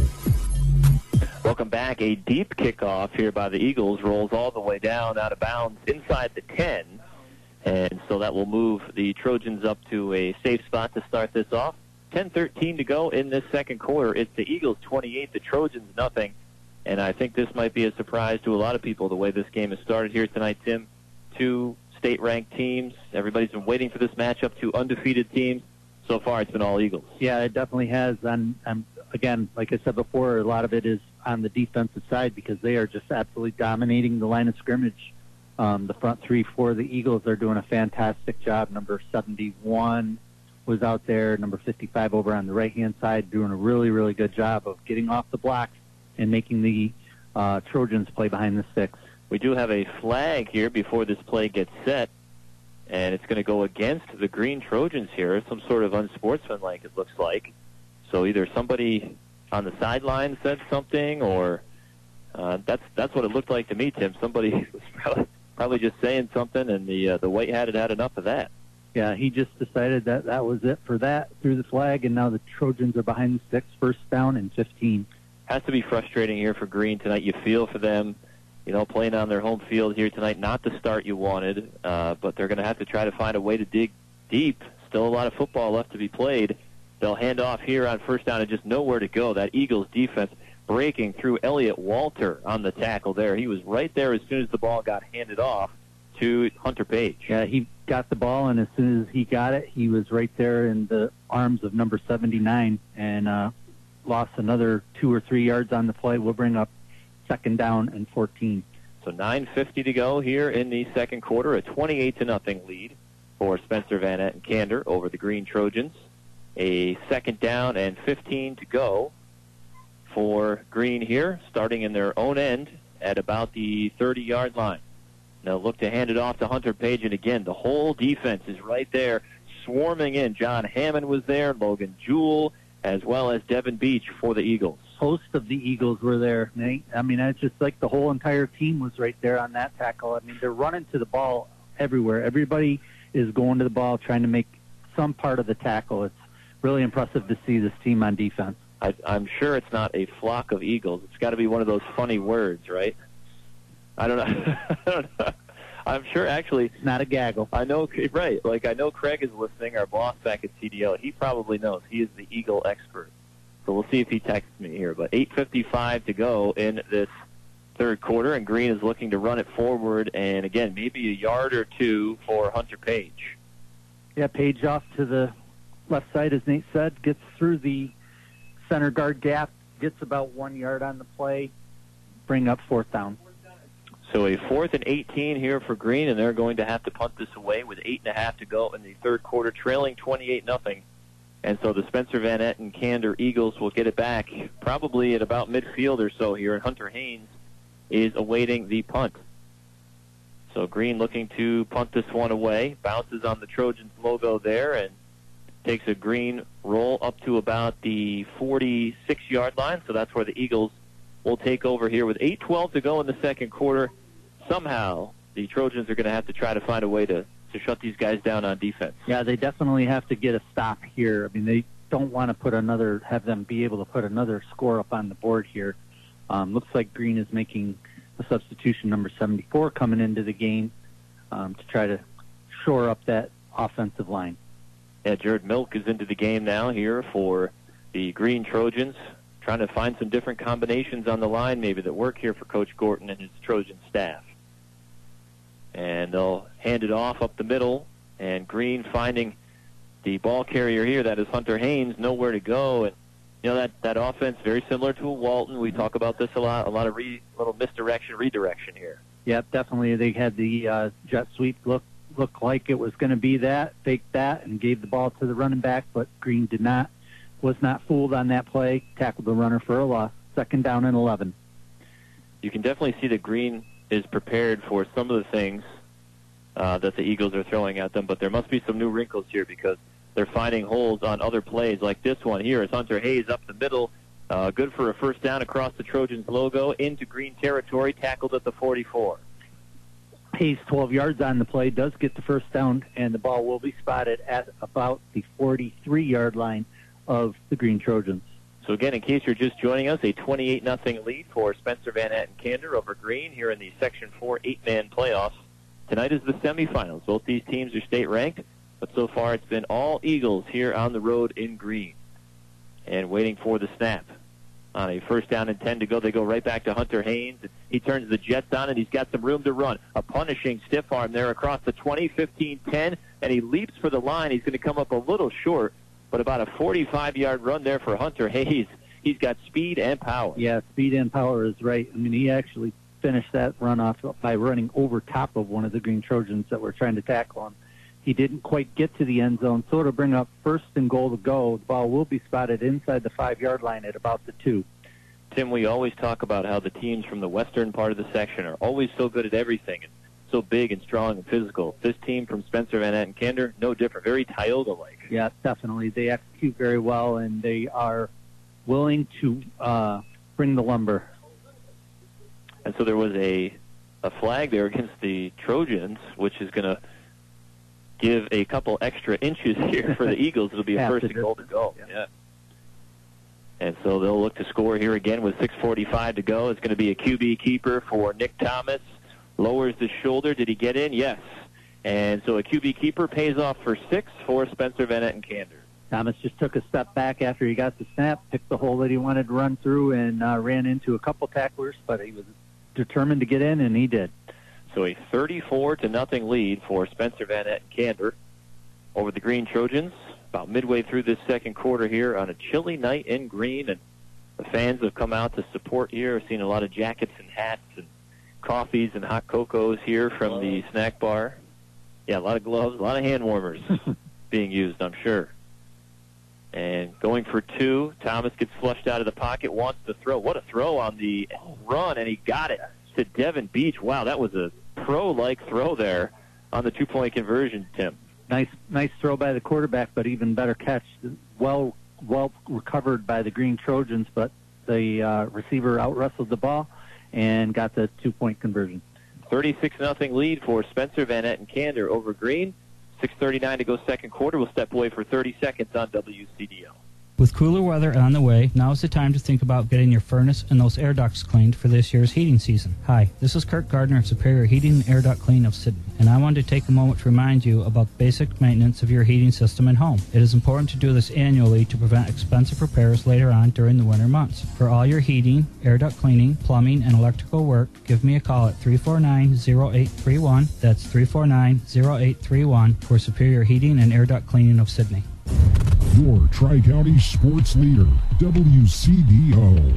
Welcome back. A deep kickoff here by the Eagles rolls all the way down out of bounds inside the ten. And so that will move the Trojans up to a safe spot to start this off. ten thirteen to go in this second quarter. It's the Eagles twenty-eight, the Trojans nothing. And I think this might be a surprise to a lot of people the way this game has started here tonight, Tim. Two state-ranked teams. Everybody's been waiting for this matchup. Two undefeated teams. So far, it's been all Eagles. Yeah, it definitely has. And, and again, like I said before, a lot of it is on the defensive side because they are just absolutely dominating the line of scrimmage. Um, the front three for the Eagles are doing a fantastic job. Number seventy-one was out there. Number fifty-five over on the right-hand side doing a really, really good job of getting off the blocks and making the uh, Trojans play behind the sticks. We do have a flag here before this play gets set, and it's going to go against the Green Trojans here. Some sort of unsportsmanlike, it looks like. So either somebody on the sideline said something, or uh, that's that's what it looked like to me, Tim. Somebody was probably, probably just saying something, and the uh, the white hat had had enough of that. Yeah, he just decided that that was it for that, threw the flag, and now the Trojans are behind the sticks, first down and fifteen. Has to be frustrating here for Green tonight. You feel for them. You know, playing on their home field here tonight, not the start you wanted, uh, but they're going to have to try to find a way to dig deep. Still a lot of football left to be played. They'll hand off here on first down and just nowhere to go. That Eagles defense breaking through Elliot Walter on the tackle there. He was right there as soon as the ball got handed off to Hunter Page. Yeah, he got the ball, and as soon as he got it, he was right there in the arms of number seventy-nine and uh, lost another two or three yards on the play. We'll bring up second down and fourteen. So nine fifty to go here in the second quarter, a twenty-eight to nothing lead for Spencer Van Etten Kander over the Green Trojans. A second down and fifteen to go for Green here, starting in their own end at about the thirty-yard line. They'll look to hand it off to Hunter Page, and again, the whole defense is right there, swarming in. John Hammond was there, Logan Jewell, as well as Devin Beach for the Eagles. Host of the Eagles were there, Nate. I mean, it's just like the whole entire team was right there on that tackle. I mean, they're running to the ball everywhere. Everybody is going to the ball, trying to make some part of the tackle. It's really impressive to see this team on defense. I, I'm sure it's not a flock of eagles. It's got to be one of those funny words, right? I don't know. I don't know. I'm sure, actually. It's not a gaggle. I know, right. Like, I know Craig is listening, our boss back at C D O. He probably knows. He is the Eagle expert. So we'll see if he texts me here. But eight fifty-five to go in this third quarter, and Green is looking to run it forward, and again, maybe a yard or two for Hunter Page. Yeah, Page off to the left side, as Nate said, gets through the center guard gap, gets about one yard on the play, bring up fourth down. So a fourth and eighteen here for Green, and they're going to have to punt this away with eight and a half to go in the third quarter, trailing twenty-eight nothing. And so the Spencer Van Etten Candor Eagles will get it back probably at about midfield or so here, and Hunter Haynes is awaiting the punt. So Green looking to punt this one away, bounces on the Trojans logo there, and takes a Green roll up to about the forty-six-yard line. So that's where the Eagles will take over here with eight twelve to go in the second quarter. Somehow the Trojans are going to have to try to find a way to, to shut these guys down on defense. Yeah, they definitely have to get a stop here. I mean, they don't want to put another, have them be able to put another score up on the board here. Um, looks like Green is making a substitution, number seventy-four, coming into the game um, to try to shore up that offensive line. Yeah, Jared Milk is into the game now here for the Green Trojans, trying to find some different combinations on the line maybe that work here for Coach Gorton and his Trojan staff. And they'll hand it off up the middle, and Green finding the ball carrier here, that is Hunter Haynes, nowhere to go. And you know, that, that offense, very similar to a Walton. We talk about this a lot, a lot of re, little misdirection, redirection here. Yep, definitely. They had the uh, jet sweep look look like it was going to be that, faked that, and gave the ball to the running back, but Green did not, was not fooled on that play, tackled the runner for a loss. Second down and eleven. You can definitely see that Green is prepared for some of the things uh, that the Eagles are throwing at them, but there must be some new wrinkles here because they're finding holes on other plays like this one here as Hunter Hayes up the middle, uh, good for a first down across the Trojans logo into Green territory, tackled at the forty-four. Hayes twelve yards on the play, does get the first down, and the ball will be spotted at about the forty-three-yard line of the Green Trojans. So again, in case you're just joining us, a twenty-eight nothing lead for Spencer Van Etten Candor over Green here in the Section four eight-man playoffs. Tonight is the semifinals. Both these teams are state-ranked, but so far it's been all Eagles here on the road in Green. And waiting for the snap. On a first down and ten to go, they go right back to Hunter Haynes. He turns the Jets on, and he's got some room to run. A punishing stiff arm there across the twenty, fifteen, ten, and he leaps for the line. He's going to come up a little short, but about a forty-five-yard run there for Hunter Hayes. He's got speed and power. Yeah, speed and power is right. I mean, he actually finished that run off by running over top of one of the Green Trojans that were trying to tackle him. He didn't quite get to the end zone, so it'll bring up first and goal to go. The ball will be spotted inside the five-yard line at about the two. Tim, we always talk about how the teams from the western part of the section are always so good at everything and so big and strong and physical. This team from Spencer Van Etten Candor, no different, very Tioga-like. Yeah, definitely. They execute very well, and they are willing to uh, bring the lumber. And so there was a, a flag there against the Trojans, which is going to give a couple extra inches here for the Eagles. It'll be a first and goal to go. Yeah. yeah. And so they'll look to score here again with six forty-five to go. It's going to be a Q B keeper for Nick Thomas. Lowers the shoulder. Did he get in? Yes. And so a Q B keeper pays off for six for Spencer Van Etten Candor. Thomas just took a step back after he got the snap, picked the hole that he wanted to run through, and uh, ran into a couple tacklers, but he was determined to get in, and he did. So a thirty-four to nothing lead for Spencer Van Etten Candor over the Green Trojans. About midway through this second quarter here on a chilly night in Green, and the fans have come out to support here. I've seen a lot of jackets and hats and coffees and hot cocos here from the snack bar. Yeah, a lot of gloves, a lot of hand warmers being used, I'm sure. And going for two, Thomas gets flushed out of the pocket, wants to throw. What a throw on the run, and he got it to Devin Beach. Wow, that was a pro-like throw there on the two-point conversion, Tim. Nice, nice throw by the quarterback, but even better catch. Well, well recovered by the Green Trojans, but the uh, receiver out-wrestled the ball and got the two-point conversion. thirty-six nothing lead for Spencer Van Etten Candor over Green. six thirty-nine to go second quarter. We'll step away for thirty seconds on W C D O. With cooler weather on the way, now is the time to think about getting your furnace and those air ducts cleaned for this year's heating season. Hi, this is Kurt Gardner of Superior Heating and Air Duct Clean of Sydney, and I wanted to take a moment to remind you about basic maintenance of your heating system and home. It is important to do this annually to prevent expensive repairs later on during the winter months. For all your heating, air duct cleaning, plumbing, and electrical work, give me a call at three four nine, zero eight three one. That's three four nine, zero eight three one for Superior Heating and Air Duct Cleaning of Sydney. your Tri-County sports leader, W C D O.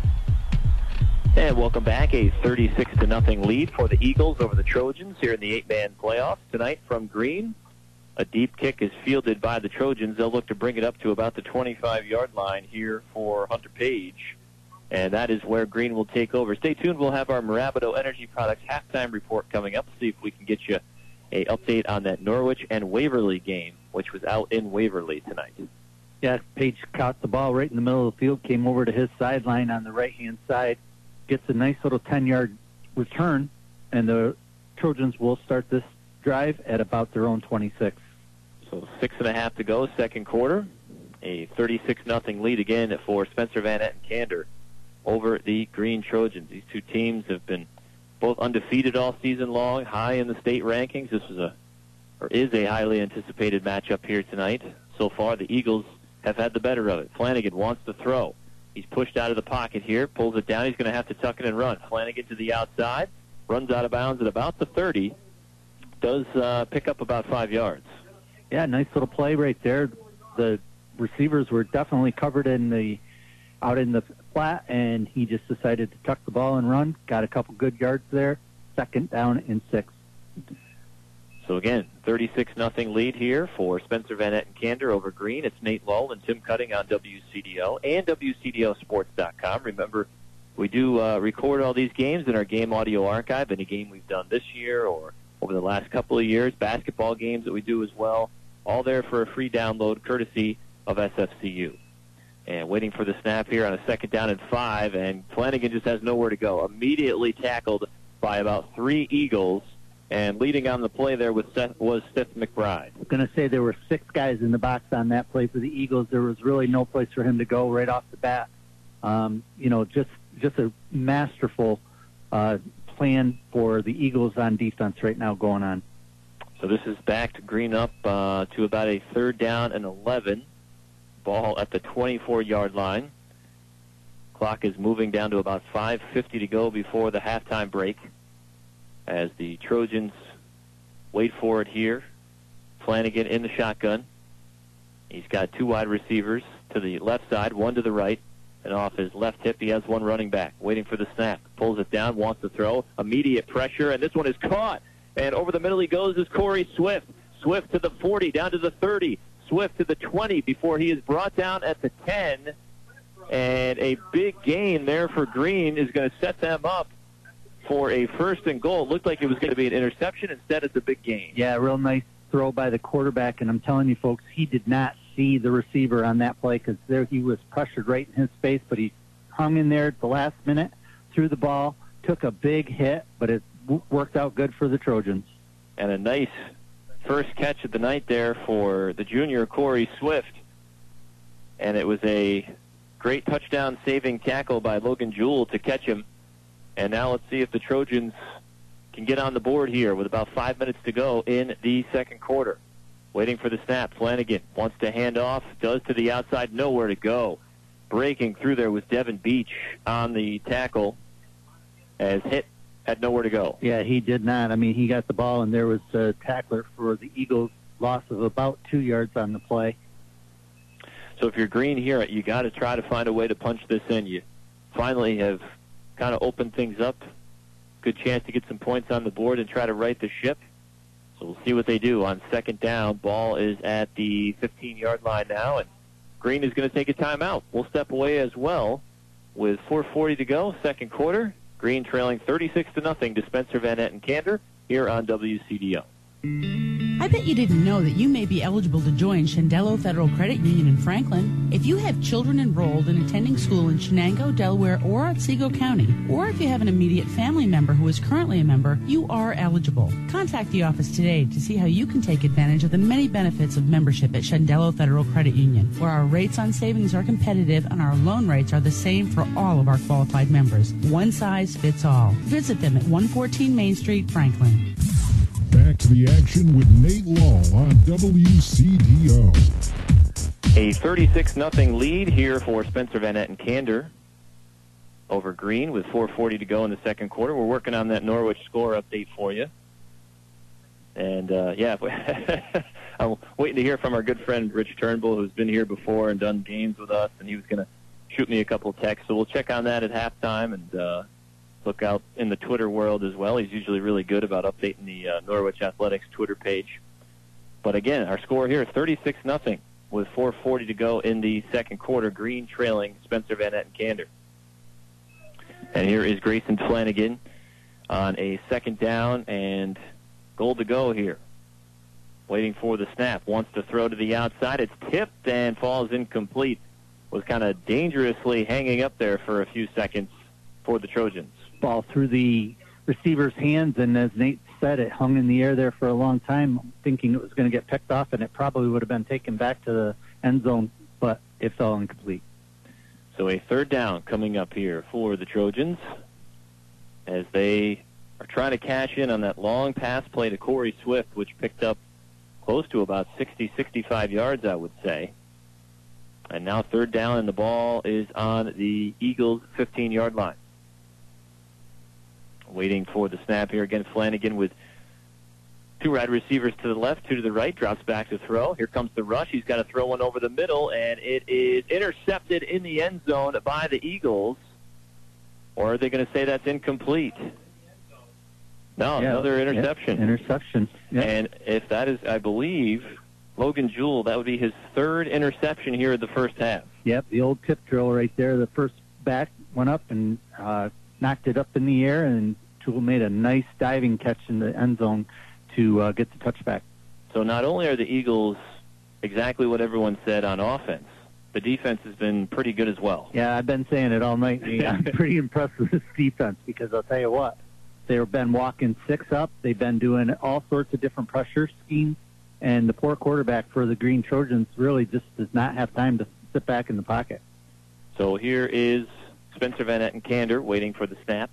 And welcome back. A thirty-six to nothing lead for the Eagles over the Trojans here in the eight-man playoffs tonight from Green. A deep kick is fielded by the Trojans. They'll look to bring it up to about the twenty-five-yard line here for Hunter Page. And that is where Green will take over. Stay tuned. We'll have our Marabato Energy Products halftime report coming up. See if we can get you an update on that Norwich and Waverly game, which was out in Waverly tonight. Yeah, Page caught the ball right in the middle of the field, came over to his sideline on the right-hand side, gets a nice little ten-yard return, and the Trojans will start this drive at about their own twenty-six. So six and a half to go, second quarter. A thirty-six nothing lead again for Spencer Van Etten Kander over the Green Trojans. These two teams have been both undefeated all season long, high in the state rankings. This is a, or is a highly anticipated matchup here tonight. So far, the Eagles have had the better of it. Flanagan wants to throw. He's pushed out of the pocket here, pulls it down. He's going to have to tuck it and run. Flanagan to the outside, runs out of bounds at about the thirty, does uh, pick up about five yards. Yeah, nice little play right there. The receivers were definitely covered in the out in the flat, and he just decided to tuck the ball and run. Got a couple good yards there. Second down and six. So again, thirty-six nothing lead here for Spencer Van Etten Kander over Green. It's Nate Lull and Tim Cutting on W C D O and W C D O sports dot com. Remember, we do uh, record all these games in our game audio archive. Any game we've done this year or over the last couple of years, basketball games that we do as well, all there for a free download courtesy of S F C U. And waiting for the snap here on a second down and five, and Flanagan just has nowhere to go. Immediately tackled by about three Eagles, and leading on the play there was Seth, was Seth McBride. I was going to say there were six guys in the box on that play for the Eagles. There was really no place for him to go right off the bat. Um, you know, just just a masterful uh, plan for the Eagles on defense right now going on. So this is back to Green up uh, to about a third down and eleven. Ball at the twenty-four-yard line. Clock is moving down to about five fifty to go before the halftime break as the Trojans wait for it here. Flanagan in the shotgun. He's got two wide receivers to the left side, one to the right, and off his left hip he has one running back. Waiting for the snap. Pulls it down, wants to throw. Immediate pressure, and this one is caught. And over the middle he goes is Corey Swift. Swift to the forty, down to the thirty. Swift to the twenty before he is brought down at the ten. And a big gain there for Green is going to set them up for a first and goal. It looked like it was going to be an interception. Instead, it's a big gain. Yeah, real nice throw by the quarterback. And I'm telling you, folks, he did not see the receiver on that play because there he was pressured right in his face, but he hung in there at the last minute, threw the ball, took a big hit, but it w- worked out good for the Trojans. And a nice first catch of the night there for the junior Corey Swift. And it was a great touchdown-saving tackle by Logan Jewell to catch him. And now let's see if the Trojans can get on the board here with about five minutes to go in the second quarter. Waiting for the snap. Flanagan wants to hand off, does to the outside, nowhere to go. Breaking through there was Devin Beach on the tackle as hit. Had nowhere to go. Yeah, he did not. I mean, he got the ball, and there was a tackler for the Eagles, loss of about two yards on the play. So if you're Green here, you got to try to find a way to punch this in. You finally have kind of opened things up. Good chance to get some points on the board and try to right the ship. So we'll see what they do on second down. Ball is at the fifteen-yard line now, and Green is going to take a timeout. We'll step away as well with four forty to go, second quarter. Green trailing thirty-six to nothing to Spencer Van Etten Kander here on W C D O. I bet you didn't know that you may be eligible to join Shendello Federal Credit Union in Franklin. If you have children enrolled and attending school in Shenango, Delaware, or Otsego County, or if you have an immediate family member who is currently a member, you are eligible. Contact the office today to see how you can take advantage of the many benefits of membership at Shendello Federal Credit Union, where our rates on savings are competitive and our loan rates are the same for all of our qualified members. One size fits all. Visit them at one fourteen Main Street, Franklin. Back to the action with Nate Lull on W C D O. A thirty-six nothing lead here for Spencer Van Etten Kander over Green with four forty to go in the second quarter. We're working on that Norwich score update for you. And, uh, yeah, I'm waiting to hear from our good friend Rich Turnbull, who's been here before and done games with us, and he was going to shoot me a couple texts. So we'll check on that at halftime and uh, look out in the Twitter world as well. He's usually really good about updating the uh, Norwich Athletics Twitter page. But again, our score here is thirty-six nothing with four forty to go in the second quarter. Green trailing Spencer Van Etten Kander. And here is Grayson Flanagan on a second down and goal to go here. Waiting for the snap. Wants to throw to the outside. It's tipped and falls incomplete. Was kind of dangerously hanging up there for a few seconds for the Trojans. Ball through the receiver's hands, and as Nate said, it hung in the air there for a long time, thinking it was going to get picked off, and it probably would have been taken back to the end zone, but it fell incomplete. So a third down coming up here for the Trojans as they are trying to cash in on that long pass play to Corey Swift, which picked up close to about sixty, sixty-five yards, I would say. And now third down, and the ball is on the Eagles' fifteen-yard line. Waiting for the snap here again. Flanagan with two wide receivers to the left, two to the right, drops back to throw. Here comes the rush. He's got to throw one over the middle, and it is intercepted in the end zone by the Eagles. Or are they going to say that's incomplete? No, yeah, another interception. Yeah, interception. Yeah. And if that is, I believe, Logan Jewell, that would be his third interception here in the first half. Yep, the old tip drill right there. The first back went up and uh, knocked it up in the air, and Jewell made a nice diving catch in the end zone to uh, get the touchback. So not only are the Eagles exactly what everyone said on offense, the defense has been pretty good as well. Yeah, I've been saying it all night. I'm pretty impressed with this defense because I'll tell you what, they've been walking six up. They've been doing all sorts of different pressure schemes, and the poor quarterback for the Green Trojans really just does not have time to sit back in the pocket. So here is Spencer Van Etten Kander waiting for the snap,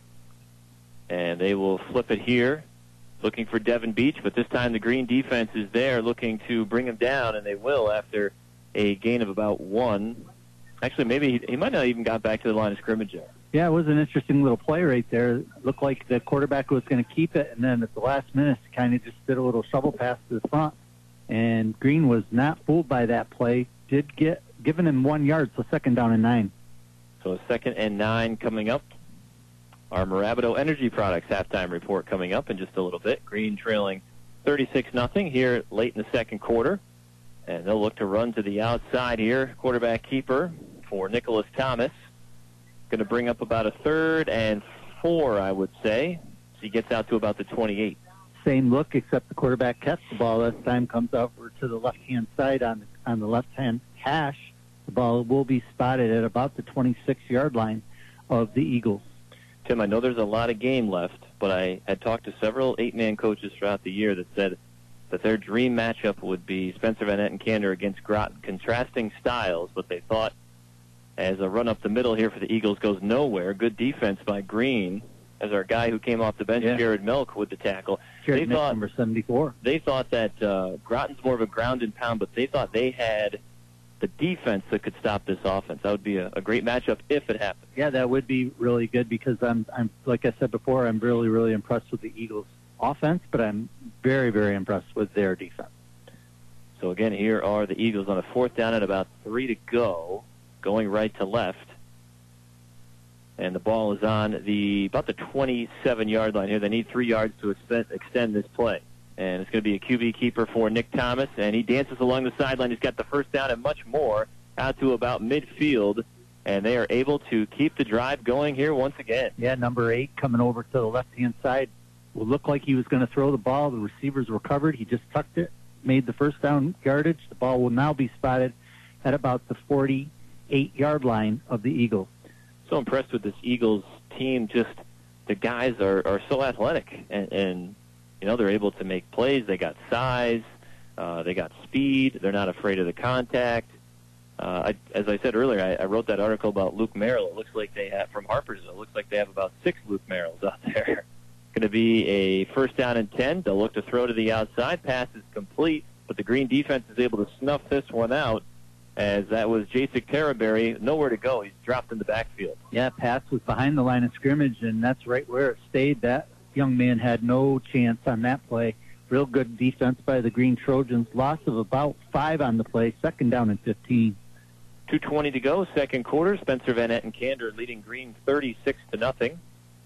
and they will flip it here, looking for Devin Beach, but this time the Green defense is there looking to bring him down, and they will after a gain of about one. Actually, maybe he, he might not even got back to the line of scrimmage there. Yeah, it was an interesting little play right there. It looked like the quarterback was going to keep it, and then at the last minute, kind of just did a little shovel pass to the front. And Green was not fooled by that play. Did get given him one yard, so second down and nine. So a second and nine coming up. Our Mirabito Energy Products halftime report coming up in just a little bit. Green trailing thirty-six nothing here late in the second quarter. And they'll look to run to the outside here. Quarterback keeper for Nicholas Thomas. Going to bring up about a third and four, I would say. So he gets out to about the twenty-eight. Same look, except the quarterback catches the ball. This time comes over to the left-hand side on the, on the left-hand hash. The ball will be spotted at about the twenty-six-yard line of the Eagles. Tim, I know there's a lot of game left, but I had talked to several eight-man coaches throughout the year that said that their dream matchup would be Spencer Van Etten Kander against Groton. Contrasting styles, but they thought as a run up the middle here for the Eagles goes nowhere. Good defense by Green as our guy who came off the bench, yeah. Jared Milk, with the tackle. Jared they Milk, thought, number seventy-four. They thought that uh, Groton's more of a ground and pound, but they thought they had the defense that could stop this offense. That would be a, a great matchup if it happened. Yeah, that would be really good because I'm, I'm, like I said before, I'm really, really impressed with the Eagles' offense, but I'm very, very impressed with their defense. So again, here are the Eagles on a fourth down at about three to go, going right to left. And the ball is on the about the twenty-seven-yard line here. They need three yards to extend, extend this play. And it's going to be a Q B keeper for Nick Thomas, and he dances along the sideline. He's got the first down and much more out to about midfield, and they are able to keep the drive going here once again. Yeah, number eight coming over to the left-hand side. Will look like he was going to throw the ball. The receivers were covered. He just tucked it, made the first down yardage. The ball will now be spotted at about the forty-eight-yard line of the Eagles. So impressed with this Eagles team. Just the guys are, are so athletic, and, and you know, they're able to make plays. They got size. Uh, they got speed. They're not afraid of the contact. Uh, I, as I said earlier, I, I wrote that article about Luke Merrill. It looks like they have, from Harpersville, it looks like they have about six Luke Merrills out there. Going to be a first down and ten. They'll look to throw to the outside. Pass is complete, but the Green defense is able to snuff this one out, as that was Jacek Terraberry. Nowhere to go. He's dropped in the backfield. Yeah, pass was behind the line of scrimmage, and that's right where it stayed. That young man had no chance on that play Real good defense by the Green Trojans. Loss of about five on the play, second down and fifteen. two twenty to go, second quarter. Spencer Van Etten Kander leading Green thirty-six to nothing.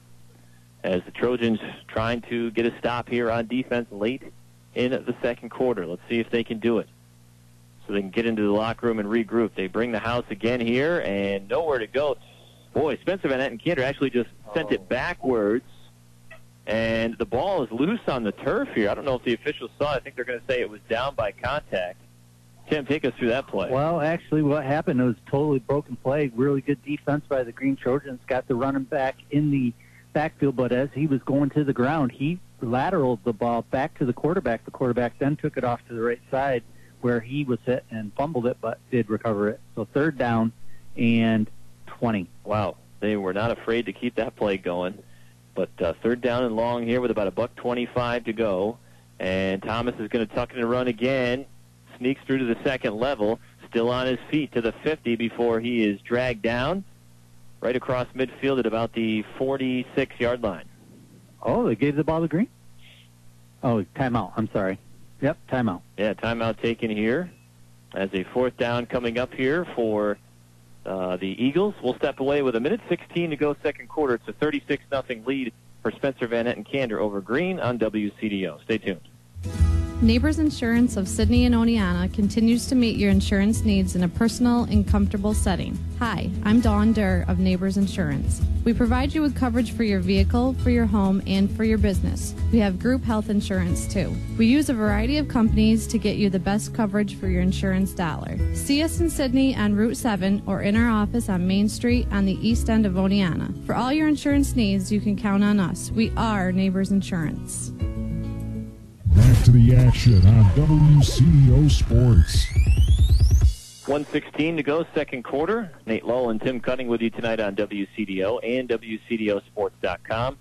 As the Trojans trying to get a stop here on defense late in the second quarter. Let's see if they can do it. So they can get into the locker room and regroup. They bring the house again here, and nowhere to go. Boy, Spencer Van Etten Kander actually just sent it backwards, and the ball is loose on the turf here. I don't know if the officials saw it. I think they're going to say it was down by contact. Tim, take us through that play. Well, actually, what happened, it was a totally broken play. Really good defense by the Green Trojans. Got the running back in the backfield, but as he was going to the ground, he lateraled the ball back to the quarterback. The quarterback then took it off to the right side where he was hit and fumbled it, but did recover it. So third down and twenty. Wow, they were not afraid to keep that play going. But uh, third down and long here with about a buck twenty-five to go. And Thomas is going to tuck it and run again. Sneaks through to the second level. Still on his feet to the fifty before he is dragged down right across midfield at about the forty-six-yard line. Oh, they gave the ball to Green? Oh, timeout. I'm sorry. Yep, timeout. Yeah, timeout taken here as a fourth down coming up here for uh, the Eagles. We'll step away with a minute sixteen to go second quarter. It's a thirty-six nothing lead for Spencer Van Etten Kander over Green on W C D O. Stay tuned. Neighbors Insurance of Sydney and Oneonta continues to meet your insurance needs in a personal and comfortable setting. Hi, I'm Dawn Durr of Neighbors Insurance. We provide you with coverage for your vehicle, for your home, and for your business. We have group health insurance too. We use a variety of companies to get you the best coverage for your insurance dollar. See us in Sydney on Route seven or in our office on Main Street on the east end of Oneonta. For all your insurance needs, you can count on us. We are Neighbors Insurance. Back to the action on W C D O Sports. one sixteen to go, second quarter. Nate Lowell and Tim Cutting with you tonight on W C D O and W C D O sports dot com.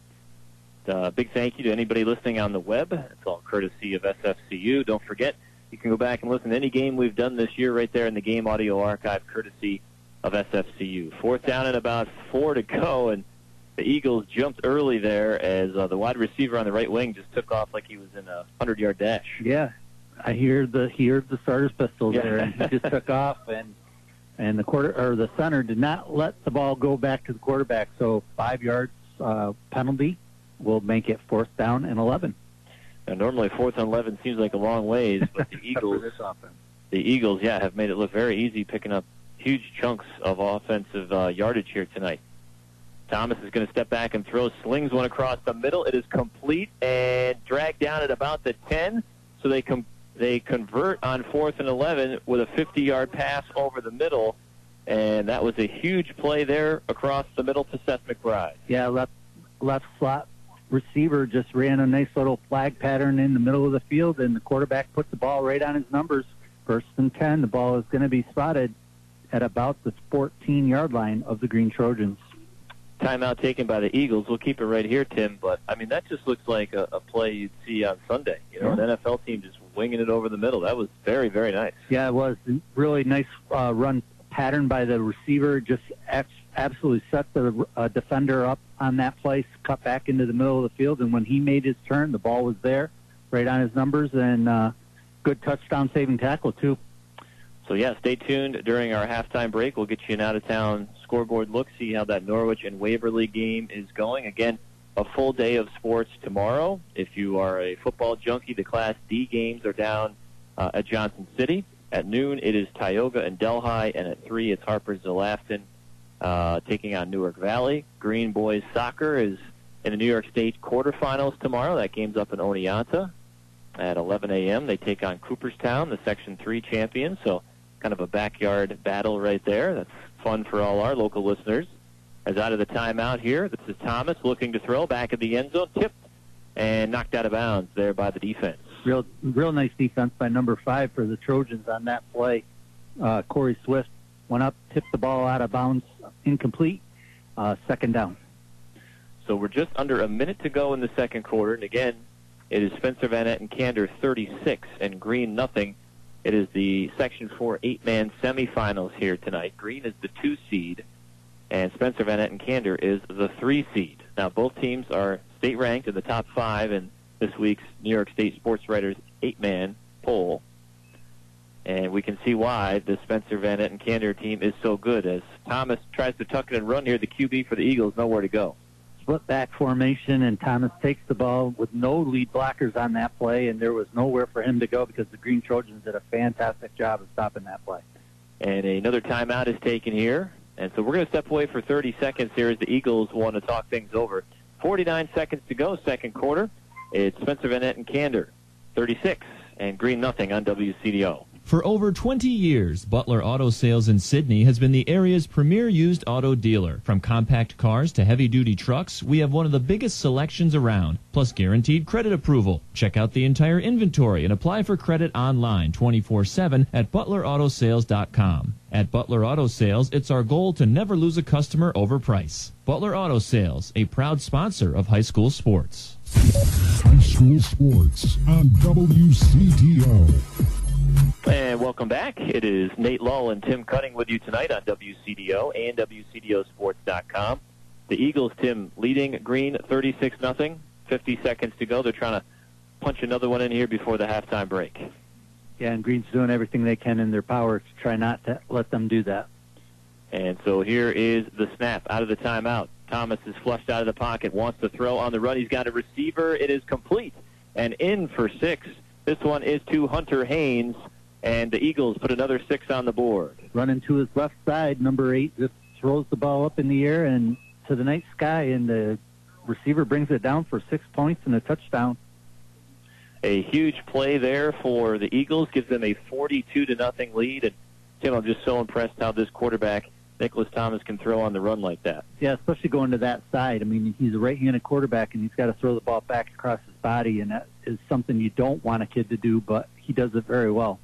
Uh, big thank you to anybody listening on the web. It's all courtesy of S F C U. Don't forget, you can go back and listen to any game we've done this year right there in the game audio archive, courtesy of S F C U. Fourth down and about four to go, and the Eagles jumped early there as uh, the wide receiver on the right wing just took off like he was in a hundred-yard dash. Yeah, I hear the hear the starter's pistol Yeah. there, and he just took off, and and the quarter or the center did not let the ball go back to the quarterback. So five yards uh, penalty will make it fourth down and eleven. Now, normally fourth and eleven seems like a long ways, but the Eagles, the Eagles, yeah, have made it look very easy, picking up huge chunks of offensive uh, yardage here tonight. Thomas is going to step back and throw, slings one across the middle. It is complete and dragged down at about the ten. So they com- they convert on fourth and eleven with a fifty-yard pass over the middle, and that was a huge play there across the middle to Seth McBride. Yeah, left left slot receiver just ran a nice little flag pattern in the middle of the field, and the quarterback put the ball right on his numbers. First and ten, the ball is going to be spotted at about the fourteen-yard line of the Green Trojans. Timeout taken by the Eagles. We'll keep it right here, Tim, but, I mean, that just looks like a, a play you'd see on Sunday. You know, Yeah. an N F L team just winging it over the middle. That was very, very nice. Yeah, it was really nice uh, run pattern by the receiver. Just ex- absolutely set the uh, defender up on that play, cut back into the middle of the field, and when he made his turn, the ball was there, right on his numbers, and uh, good touchdown-saving tackle, too. So, yeah, stay tuned during our halftime break. We'll get you an out-of-town scoreboard look, see how that Norwich and Waverly game is going. Again, a full day of sports tomorrow. If you are a football junkie, the Class D games are down uh, at Johnson City. At noon, it is Tioga and Delhi, and at three, it's Harper's Zalafton uh, taking on Newark Valley. Green Boys Soccer is in the New York State quarterfinals tomorrow. That game's up in Oneonta at eleven a.m. They take on Cooperstown, the Section three champions, so kind of a backyard battle right there. That's fun for all our local listeners. As out of the timeout here, this is Thomas looking to throw back at the end zone, tipped and knocked out of bounds there by the defense. Real, real nice defense by number five for the Trojans on that play. Uh, Corey Swift went up, tipped the ball out of bounds, incomplete, uh, second down. So we're just under a minute to go in the second quarter, and again, it is Spencer Van Etten Kander thirty-six and Green nothing. It is the Section four eight-man semifinals here tonight. Green is the two seed, and Spencer Van Etten Kander is the three seed. Now, both teams are state-ranked in the top five, and this week's New York State Sports Writers eight-man poll. And we can see why the Spencer Van Etten Kander team is so good. As Thomas tries to tuck it and run here, the Q B for the Eagles, nowhere to go. Split back formation, and Thomas takes the ball with no lead blockers on that play, and there was nowhere for him to go because the Green Trojans did a fantastic job of stopping that play. And another timeout is taken here. And so we're going to step away for thirty seconds here as the Eagles want to talk things over. forty-nine seconds to go, second quarter. It's Spencer Van Etten Kander, thirty-six, and Green nothing on W C D O. For over twenty years, Butler Auto Sales in Sydney has been the area's premier used auto dealer. From compact cars to heavy-duty trucks, we have one of the biggest selections around, plus guaranteed credit approval. Check out the entire inventory and apply for credit online twenty-four seven at butler auto sales dot com. At Butler Auto Sales, it's our goal to never lose a customer over price. Butler Auto Sales, a proud sponsor of high school sports. High school sports on W C D O. And welcome back. It is Nate Lull and Tim Cutting with you tonight on W C D O and W C D O sports dot com. The Eagles, Tim, leading Green thirty-six nothing. fifty seconds to go. They're trying to punch another one in here before the halftime break. Yeah, and Green's doing everything they can in their power to try not to let them do that. And so here is the snap out of the timeout. Thomas is flushed out of the pocket, wants to throw on the run. He's got a receiver. It is complete and in for six. This one is to Hunter Haynes, and the Eagles put another six on the board. Running to his left side, number eight just throws the ball up in the air and to the night sky, and the receiver brings it down for six points and a touchdown. A huge play there for the Eagles, gives them a forty-two to nothing lead. And Tim, I'm just so impressed how this quarterback, Nicholas Thomas, can throw on the run like that. Yeah, especially going to that side. I mean, he's a right-handed quarterback, and he's got to throw the ball back across his body, and that is something you don't want a kid to do, but he does it very well.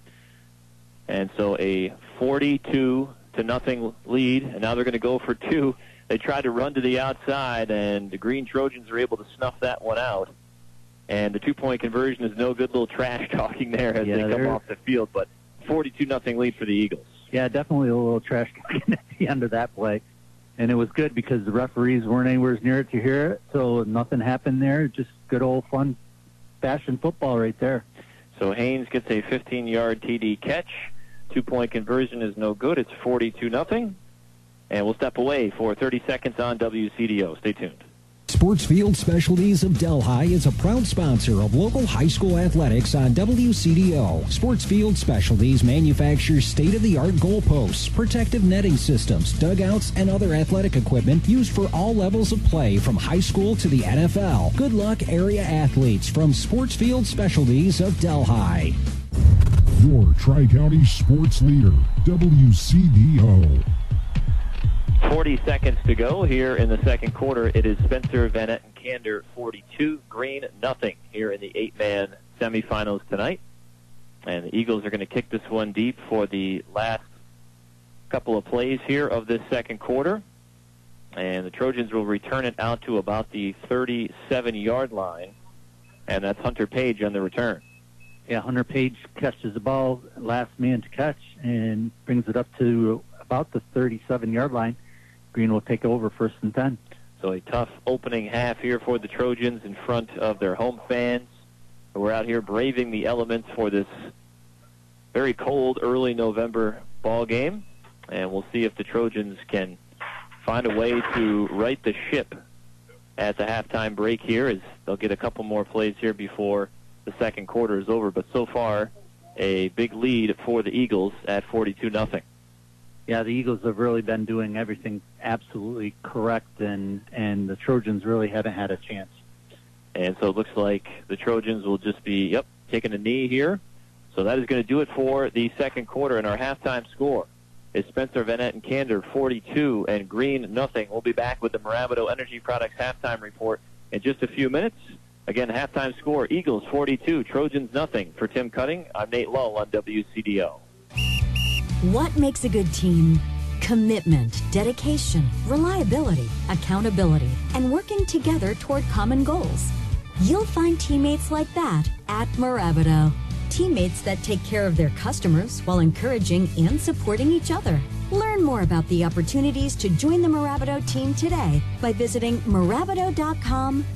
And so a forty-two to nothing lead, and now they're going to go for two. They tried to run to the outside, and the Green Trojans are able to snuff that one out. And the two-point conversion is no good. Little trash talking there as Yeah, they come they're- off the field, but forty-two nothing lead for the Eagles. Yeah, definitely a little trash talking at the end of that play. And it was good because the referees weren't anywhere near it to hear it, so nothing happened there. Just good old fun fashion football right there. So Haynes gets a fifteen-yard T D catch. Two-point conversion is no good. It's forty-two nothing. And we'll step away for thirty seconds on W C D O. Stay tuned. Sportsfield Specialties of Delhi is a proud sponsor of local high school athletics on W C D O. Sportsfield Specialties manufactures state-of-the-art goalposts, protective netting systems, dugouts, and other athletic equipment used for all levels of play from high school to the N F L. Good luck, area athletes, from Sportsfield Specialties of Delhi. Your Tri-County sports leader, W C D O. forty seconds to go here in the second quarter. It is Spencer Van Etten Kander forty-two, Green nothing here in the eight-man semifinals tonight. And the Eagles are going to kick this one deep for the last couple of plays here of this second quarter. And the Trojans will return it out to about the thirty-seven-yard line. And that's Hunter Page on the return. Yeah, Hunter Page catches the ball, last man to catch, and brings it up to about the thirty-seven-yard line. Green will take over first and ten. So a tough opening half here for the Trojans in front of their home fans. We're out here braving the elements for this very cold early November ball game. And we'll see if the Trojans can find a way to right the ship at the halftime break here, as they'll get a couple more plays here before the second quarter is over. But so far, a big lead for the Eagles at forty-two nothing. Yeah, the Eagles have really been doing everything absolutely correct, and, and the Trojans really haven't had a chance. And so it looks like the Trojans will just be, yep, taking a knee here. So that is going to do it for the second quarter. And our halftime score is Spencer Van Etten Kander forty-two and Green nothing. We'll be back with the Marabito Energy Products halftime report in just a few minutes. Again, halftime score, Eagles forty-two, Trojans nothing. For Tim Cutting, I'm Nate Lull on W C D O. What makes a good team? Commitment, dedication, reliability, accountability, and working together toward common goals. You'll find teammates like that at Marabito. Teammates that take care of their customers while encouraging and supporting each other. Learn more about the opportunities to join the Marabito team today by visiting marabito dot com